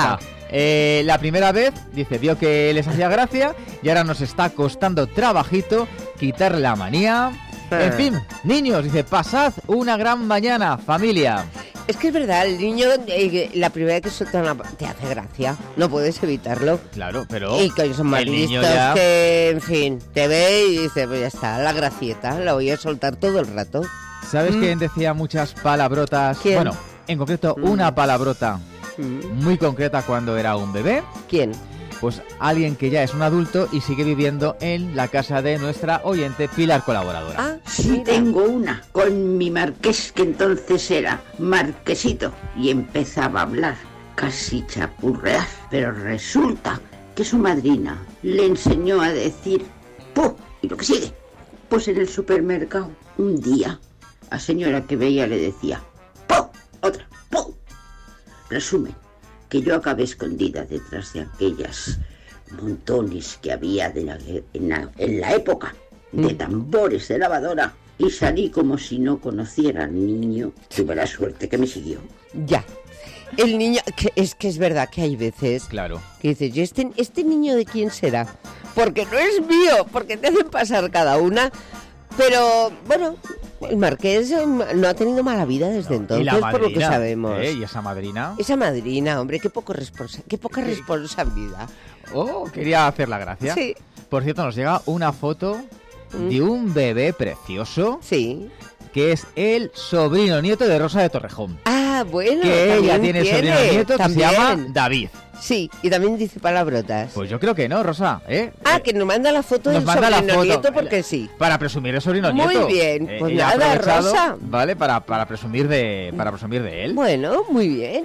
Eh, la primera vez, dice, vio que les hacía gracia y ahora nos está costando trabajito quitarle la manía. Ah. En fin, niños, dice, pasad una gran mañana, familia. Es que es verdad, el niño, eh, la primera vez que suelta una... te hace gracia, no puedes evitarlo. Claro, pero... Y que son más el niño listos ya... que, en fin, te ve y dice, pues ya está, la gracieta, la voy a soltar todo el rato. ¿Sabes Mm. quién decía muchas palabrotas? ¿Quién? Bueno, en concreto, Mm. una palabrota Mm. muy concreta cuando era un bebé. ¿Quién? Pues alguien que ya es un adulto y sigue viviendo en la casa de nuestra oyente Pilar Colaboradora. Ah, sí, tengo una con mi marqués, que entonces era marquesito, y empezaba a hablar, casi chapurrear, pero resulta que su madrina le enseñó a decir ¡po! Y lo que sigue. Pues en el supermercado, un día, a señora que veía le decía ¡po! Otra ¡po! Resumen, que yo acabé escondida detrás de aquellas montones que había de la, en, la, en la época de tambores de lavadora y salí como si no conociera al niño. Tuve la suerte que me siguió. Ya. El niño, que es que es verdad que hay veces claro. que dices, ¿y este, este niño de quién será? Porque no es mío, porque te hacen pasar cada una. Pero, bueno, el marqués no ha tenido mala vida desde entonces, y la madrina, por lo que sabemos. ¿eh? ¿Y esa madrina? Esa madrina, hombre, qué, poco responsa qué poca responsabilidad. Oh, quería hacer la gracia. Sí. Por cierto, nos llega una foto ¿Mm? de un bebé precioso. Sí. Que es el sobrino nieto de Rosa de Torrejón. Ah, bueno. Que ella tiene sobrino nieto que también. se llama David. Sí, y también dice palabrotas. Pues yo creo que no, Rosa, ¿eh? Ah, que nos manda la foto Nos del manda la sobrino foto, nieto porque sí. Para presumir el sobrino Muy nieto. bien, pues y ha nada, aprovechado, Rosa. Vale, para, para presumir de para presumir de él. Bueno, muy bien.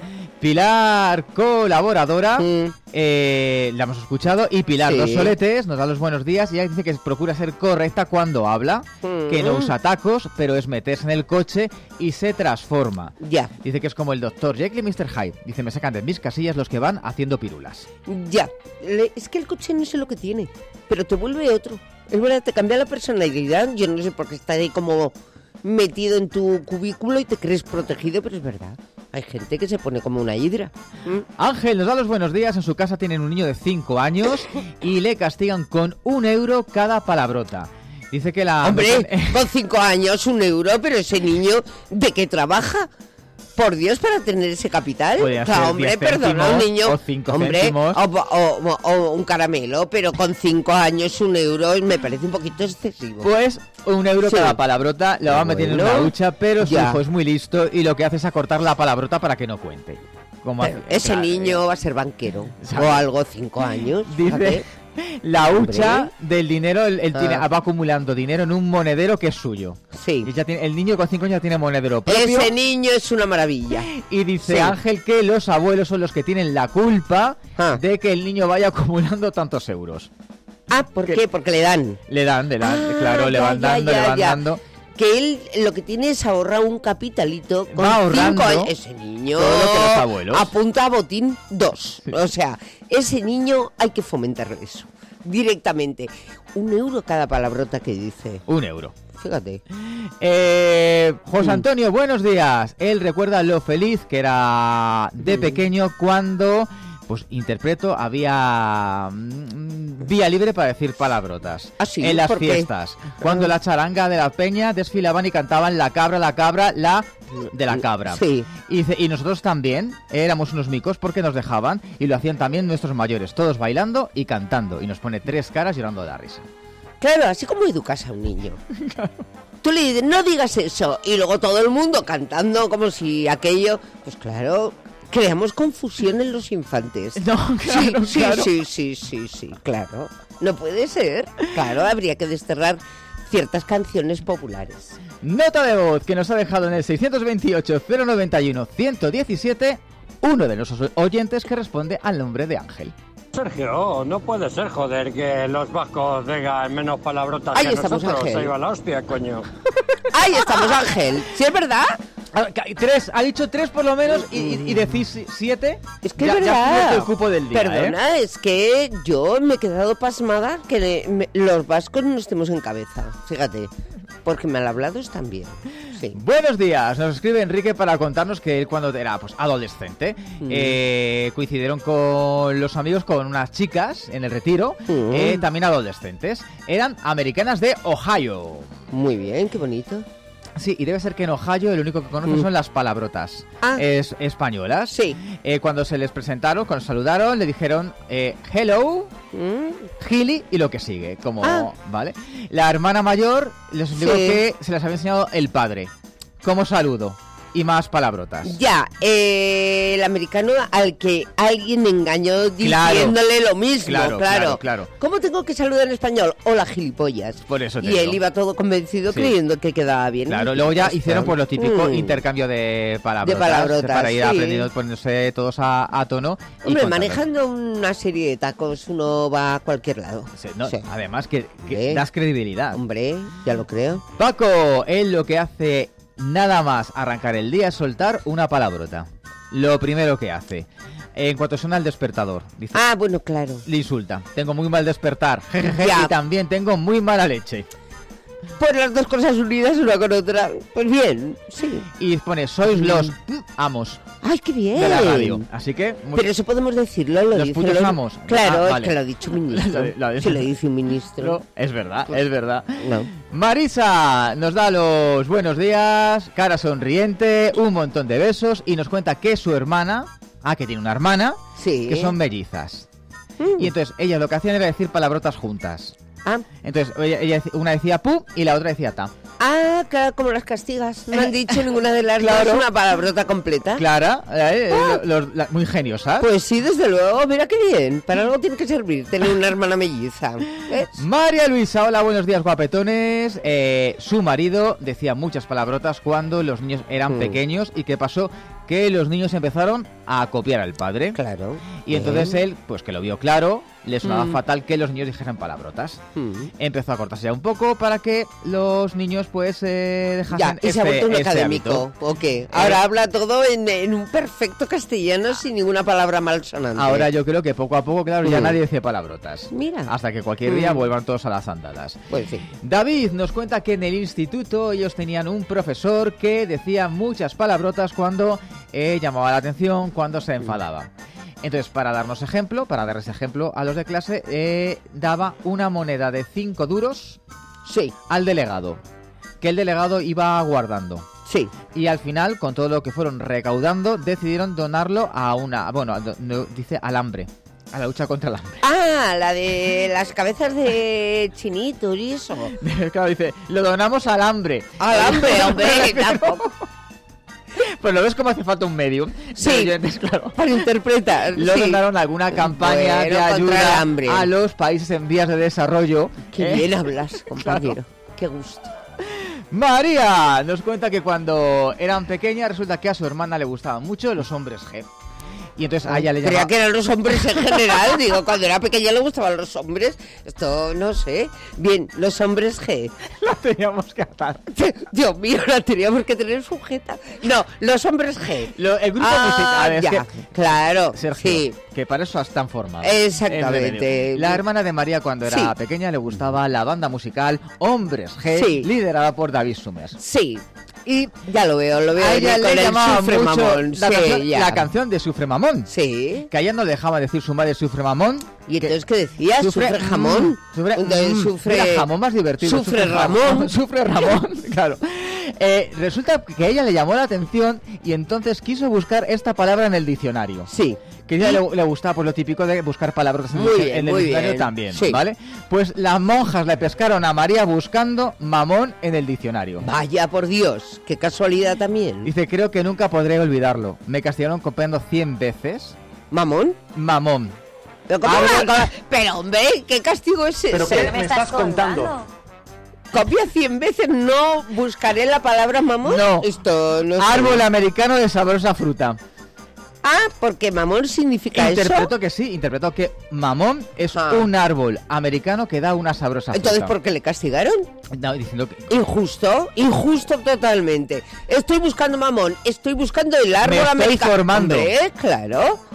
Pilar Colaboradora, Mm. eh, la hemos escuchado, y Pilar Sí. Dos Soletes nos da los buenos días y ella dice que procura ser correcta cuando habla, Mm. que no usa tacos, pero es meterse en el coche y se transforma. Ya. Dice que es como el doctor Jekyll y mister Hyde. Dice, me sacan de mis casillas los que van haciendo pirulas. Ya. Le- es que el coche no sé lo que tiene, pero te vuelve otro. Es verdad, te cambia la personalidad. Yo no sé por qué está ahí como metido en tu cubículo y te crees protegido, pero es verdad. Hay gente que se pone como una hidra. ¿Mm? Ángel nos da los buenos días. En su casa tienen un niño de cinco años y le castigan con un euro cada palabrota. Dice que la... Hombre, con cinco años, un euro, pero ese niño, ¿de qué trabaja? Por Dios, para tener ese capital. Podría O sea, ser hombre, diez perdona, un céntimos niño. o cinco hombre, céntimos. O, o- o un caramelo, pero con cinco años, un euro, me parece un poquito excesivo. Pues un euro Sí. cada palabrota, lo va Ah, metiendo bueno. en una ducha, pero su Ya. hijo es muy listo y lo que hace es acortar la palabrota para que no cuente. Como Pero hace- ese claro, niño va a ser banquero. ¿Sabe? O algo, cinco años. Dice, fíjate. la Hombre. hucha del dinero, él, él tiene, Ah. va acumulando dinero en un monedero que es suyo. Sí. Y ya tiene, el niño con cinco años ya tiene monedero propio. Ese niño es una maravilla. Y dice Sí. Ángel que los abuelos son los que tienen la culpa Ah. de que el niño vaya acumulando tantos euros. Ah, ¿por qué? Porque le dan. Le dan, le dan, Ah, claro, le ya, van ya, dando, ya, le van ya. dando. Que él lo que tiene es ahorrar un capitalito con Va ahorrando cinco años. Ese niño todo lo que los abuelos. apunta a botín dos. O sea, ese niño hay que fomentarle eso. Directamente. Un euro cada palabrota que dice. Un euro. Fíjate. Eh, José Antonio, buenos días. Él recuerda lo feliz que era de pequeño cuando, pues interpreto, había mm, vía libre para decir palabrotas. ¿Ah, sí? En las ¿Por qué? fiestas. Cuando la charanga de la peña desfilaban y cantaban la cabra, la cabra, la de la cabra. Sí. Y, dice, y nosotros también éramos unos micos porque nos dejaban y lo hacían también nuestros mayores, todos bailando y cantando. Y nos pone tres caras llorando de la risa. Claro, así como educas a un niño. Tú le dices, no digas eso. Y luego todo el mundo cantando como si aquello... Pues claro, creamos confusión en los infantes. No, claro, sí, claro. sí, sí, sí, sí, sí, claro. No puede ser. Claro, habría que desterrar ciertas canciones populares. Nota de voz que nos ha dejado en el seiscientos veintiocho, cero noventa y uno, ciento diecisiete uno de nuestros oyentes que responde al nombre de Ángel. Sergio, no puede ser, joder, que los vascos digan menos palabrotas Ahí que estamos, nosotros. Ángel. Ahí va la hostia, coño. Ahí estamos, Ángel. ¿Sí es verdad? A ver, que- Tres, ha dicho tres por lo menos y, y- y decís si- siete. Es que ya, es ya has verdad. cubierto el cupo del día, Perdona, ¿eh? es que yo me he quedado pasmada que le- me- los vascos no estemos en cabeza. Fíjate. porque mal hablados también. Sí. Buenos días, nos escribe Enrique para contarnos que él cuando era pues adolescente mm. eh, coincidieron con los amigos con unas chicas en el retiro, mm. eh, también adolescentes. Eran americanas de Ohio. Muy bien, qué bonito. Sí, y debe ser que en Ohio lo único que conocen mm. son las palabrotas ah. es, españolas. Sí. Eh, cuando se les presentaron, cuando saludaron, le dijeron eh, hello, mm. Gili y lo que sigue. Como, ah. ¿vale? La hermana mayor les explicó sí. que se les había enseñado el padre. Como saludo. Y más palabrotas. Ya, eh, el americano al que alguien engañó diciéndole claro, lo mismo, claro, claro. claro, claro. ¿Cómo tengo que saludar en español? Hola, gilipollas. Por eso te Y digo. él iba todo convencido sí. creyendo que quedaba bien. Claro, luego ya hicieron pues lo típico, mm. intercambio de palabrotas. De palabrotas, para ir sí. aprendiendo, poniéndose todos a, a tono. Hombre, manejando una serie de tacos uno va a cualquier lado. Sí, no, sí. Además que, que das credibilidad. Hombre, ya lo creo. Paco, él lo que hace... Nada más arrancar el día es soltar una palabrota. Lo primero que hace. En cuanto suena el despertador, dice... Ah, bueno, claro. Le insulta. Tengo muy mal despertar. Y también tengo muy mala leche. Pues las dos cosas unidas una con otra. Pues bien, sí. Y pone, sois mm. los amos. ¡Ay, qué bien! De la radio. Así que... Muy... Pero eso podemos decirlo, lo los dice... putos los... amos. Claro, ah, es vale. que lo ha dicho un ministro. lo, lo, si lo dice un ministro. No, es verdad, pues, es verdad. No. Marisa nos da los buenos días, cara sonriente, un montón de besos y nos cuenta que su hermana... Ah, que tiene una hermana, sí. que son mellizas. Mm. Y entonces ellas lo que hacían era decir palabrotas juntas. Ah. Entonces ella, ella, una decía pu y la otra decía ta. Ah, claro, como las castigas. No han dicho ninguna de las claro. dos una palabrota completa. Clara, eh, ah. los, los, la, muy geniosas. Pues sí, desde luego. Mira qué bien. Para algo tiene que servir tener una hermana melliza. ¿Ves? María Luisa, hola, buenos días, guapetones. Eh, su marido decía muchas palabrotas cuando los niños eran mm. pequeños. ¿Y qué pasó? Que los niños empezaron a copiar al padre. Claro. Y entonces él, pues que lo vio claro, le sonaba mm. fatal que los niños dijeran palabrotas. Mm. Empezó a cortarse ya un poco para que los niños pues eh, dejasen ya, y este, se ha vuelto un este académico. ¿O qué? Ahora eh, habla todo en, en un perfecto castellano sin ninguna palabra malsonante. Ahora yo creo que poco a poco, claro, mm. ya nadie dice palabrotas. Mira. Hasta que cualquier día mm. vuelvan todos a las andadas. Pues sí. David nos cuenta que en el instituto ellos tenían un profesor que decía muchas palabrotas cuando eh, llamaba la atención, cuando se enfadaba. Entonces, para darnos ejemplo, para darles ejemplo a los de clase, eh, daba una moneda de cinco duros sí. al delegado, que el delegado iba guardando. Sí. Y al final, con todo lo que fueron recaudando, decidieron donarlo a una... Bueno, no, dice al hambre, a la lucha contra el hambre. Ah, la de las cabezas de Chinito y eso. Claro, dice, lo donamos al hambre. Al hambre, hombre, tampoco. Pues lo ves como hace falta un medium. Sí, oyentes, claro. para interpretar. Lo sí. donaron a alguna campaña bueno, de ayuda hambre. a los países en vías de desarrollo. Qué ¿eh? bien hablas, compañero. Claro. Qué gusto. María nos cuenta que cuando eran pequeñas resulta que a su hermana le gustaban mucho los hombres G. Y entonces a ella le llamaba... Creía que eran los hombres en general. Digo, cuando era pequeña le gustaban los hombres. Esto, no sé. Bien, los hombres G. La teníamos que atar. Dios mío, la teníamos que tener sujeta. No, los hombres G. Lo, el grupo ah, musical. Es ya, que, claro, Sergio, sí. que para eso están formados. Exactamente. La hermana de María cuando era sí. pequeña le gustaba la banda musical Hombres G, sí. liderada por David Summers. Sí. Y ya lo veo, lo veo. A ella le llamaba mucho mamón. La, sí, canción, ya. la canción de Sufre Mamón. Sí. Que a ella no dejaba decir su madre Sufre Mamón. ¿Y entonces qué decía? Sufre, ¿Sufre jamón? Mm, sufre, mm, sufre mira, jamón más divertido. Sufre, sufre Ramón. Ramón. Sufre Ramón, claro. Eh, resulta que a ella le llamó la atención y entonces quiso buscar esta palabra en el diccionario. Sí. Que a ella le, le gustaba por lo típico de buscar palabras en, muy el, bien, en el muy diccionario bien. también, Sí. ¿vale? Pues las monjas le pescaron a María buscando mamón en el diccionario. Vaya, por Dios, qué casualidad también. Dice, creo que nunca podré olvidarlo. Me castigaron copiando cien veces. ¿Mamón? Mamón. Pero, ¿cómo va? Pero hombre, ¿qué castigo es ese? ¿Pero qué me estás contando? Copia cien veces, no buscaré la palabra mamón. No. Esto no es árbol americano de sabrosa fruta. Ah, porque mamón significa interpreto eso. que sí, interpretó que mamón es ah. un árbol americano que da una sabrosa fruta. Entonces, ¿por qué le castigaron? No, diciendo que... Injusto, injusto totalmente. Estoy buscando mamón, estoy buscando el árbol Me estoy americano. formando. Hombre, claro.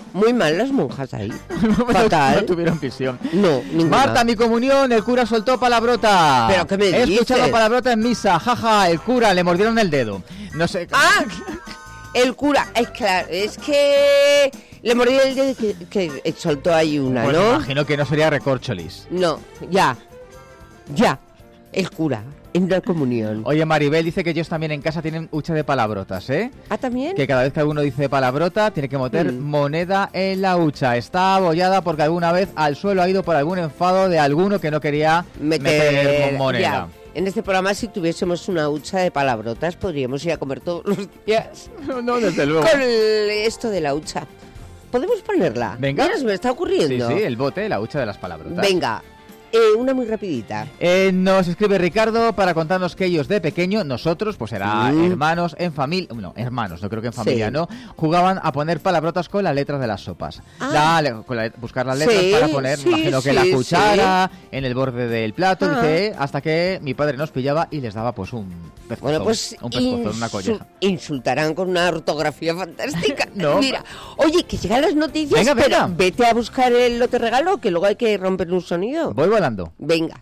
Muy mal las monjas ahí. Fatal. No tuvieron visión. No, ninguna. Marta, mi comunión, el cura soltó palabrota. ¿Pero qué me He dices? escuchado palabrota en misa, jaja, el cura, le mordieron el dedo. No sé. ¡Ah! El cura, es claro, es que le mordió el dedo que, que soltó ahí una, Pues ¿no? imagino que no sería recorcholis. No, ya, ya, el cura, en una comunión. Oye, Maribel dice que ellos también en casa tienen hucha de palabrotas, ¿eh? ¿Ah, también? Que cada vez que alguno dice palabrota, tiene que meter Mm. moneda en la hucha. Está abollada porque alguna vez al suelo ha ido por algún enfado de alguno que no quería meter, Meter, moneda. ya. En este programa, si tuviésemos una hucha de palabrotas, podríamos ir a comer todos los días. No, desde luego. Con el- esto de la hucha. ¿Podemos ponerla? Venga. Mira, se me está Sí, ocurriendo. sí, el bote, la hucha de las palabrotas. Venga, eh, una muy rapidita. Eh, nos escribe Ricardo para contarnos que ellos de pequeño, nosotros, pues era Mm. hermanos en familia, no, hermanos, no creo que en familia, Sí. ¿no? Jugaban a poner palabrotas con las letras de las sopas. Ah. La le- con la- buscar las letras Sí, para poner, sí, imagino que sí, la cuchara, sí. en el borde del plato, Ah. dice, hasta que mi padre nos pillaba y les daba pues un pescozón, Bueno, pues un pescozón, una insu- colleja. insultarán con una ortografía fantástica. No. Mira, oye, que llegan las noticias, Venga, pero venga. vete a buscar el lote regalo, que luego hay que romper un sonido. Voy volando. Venga.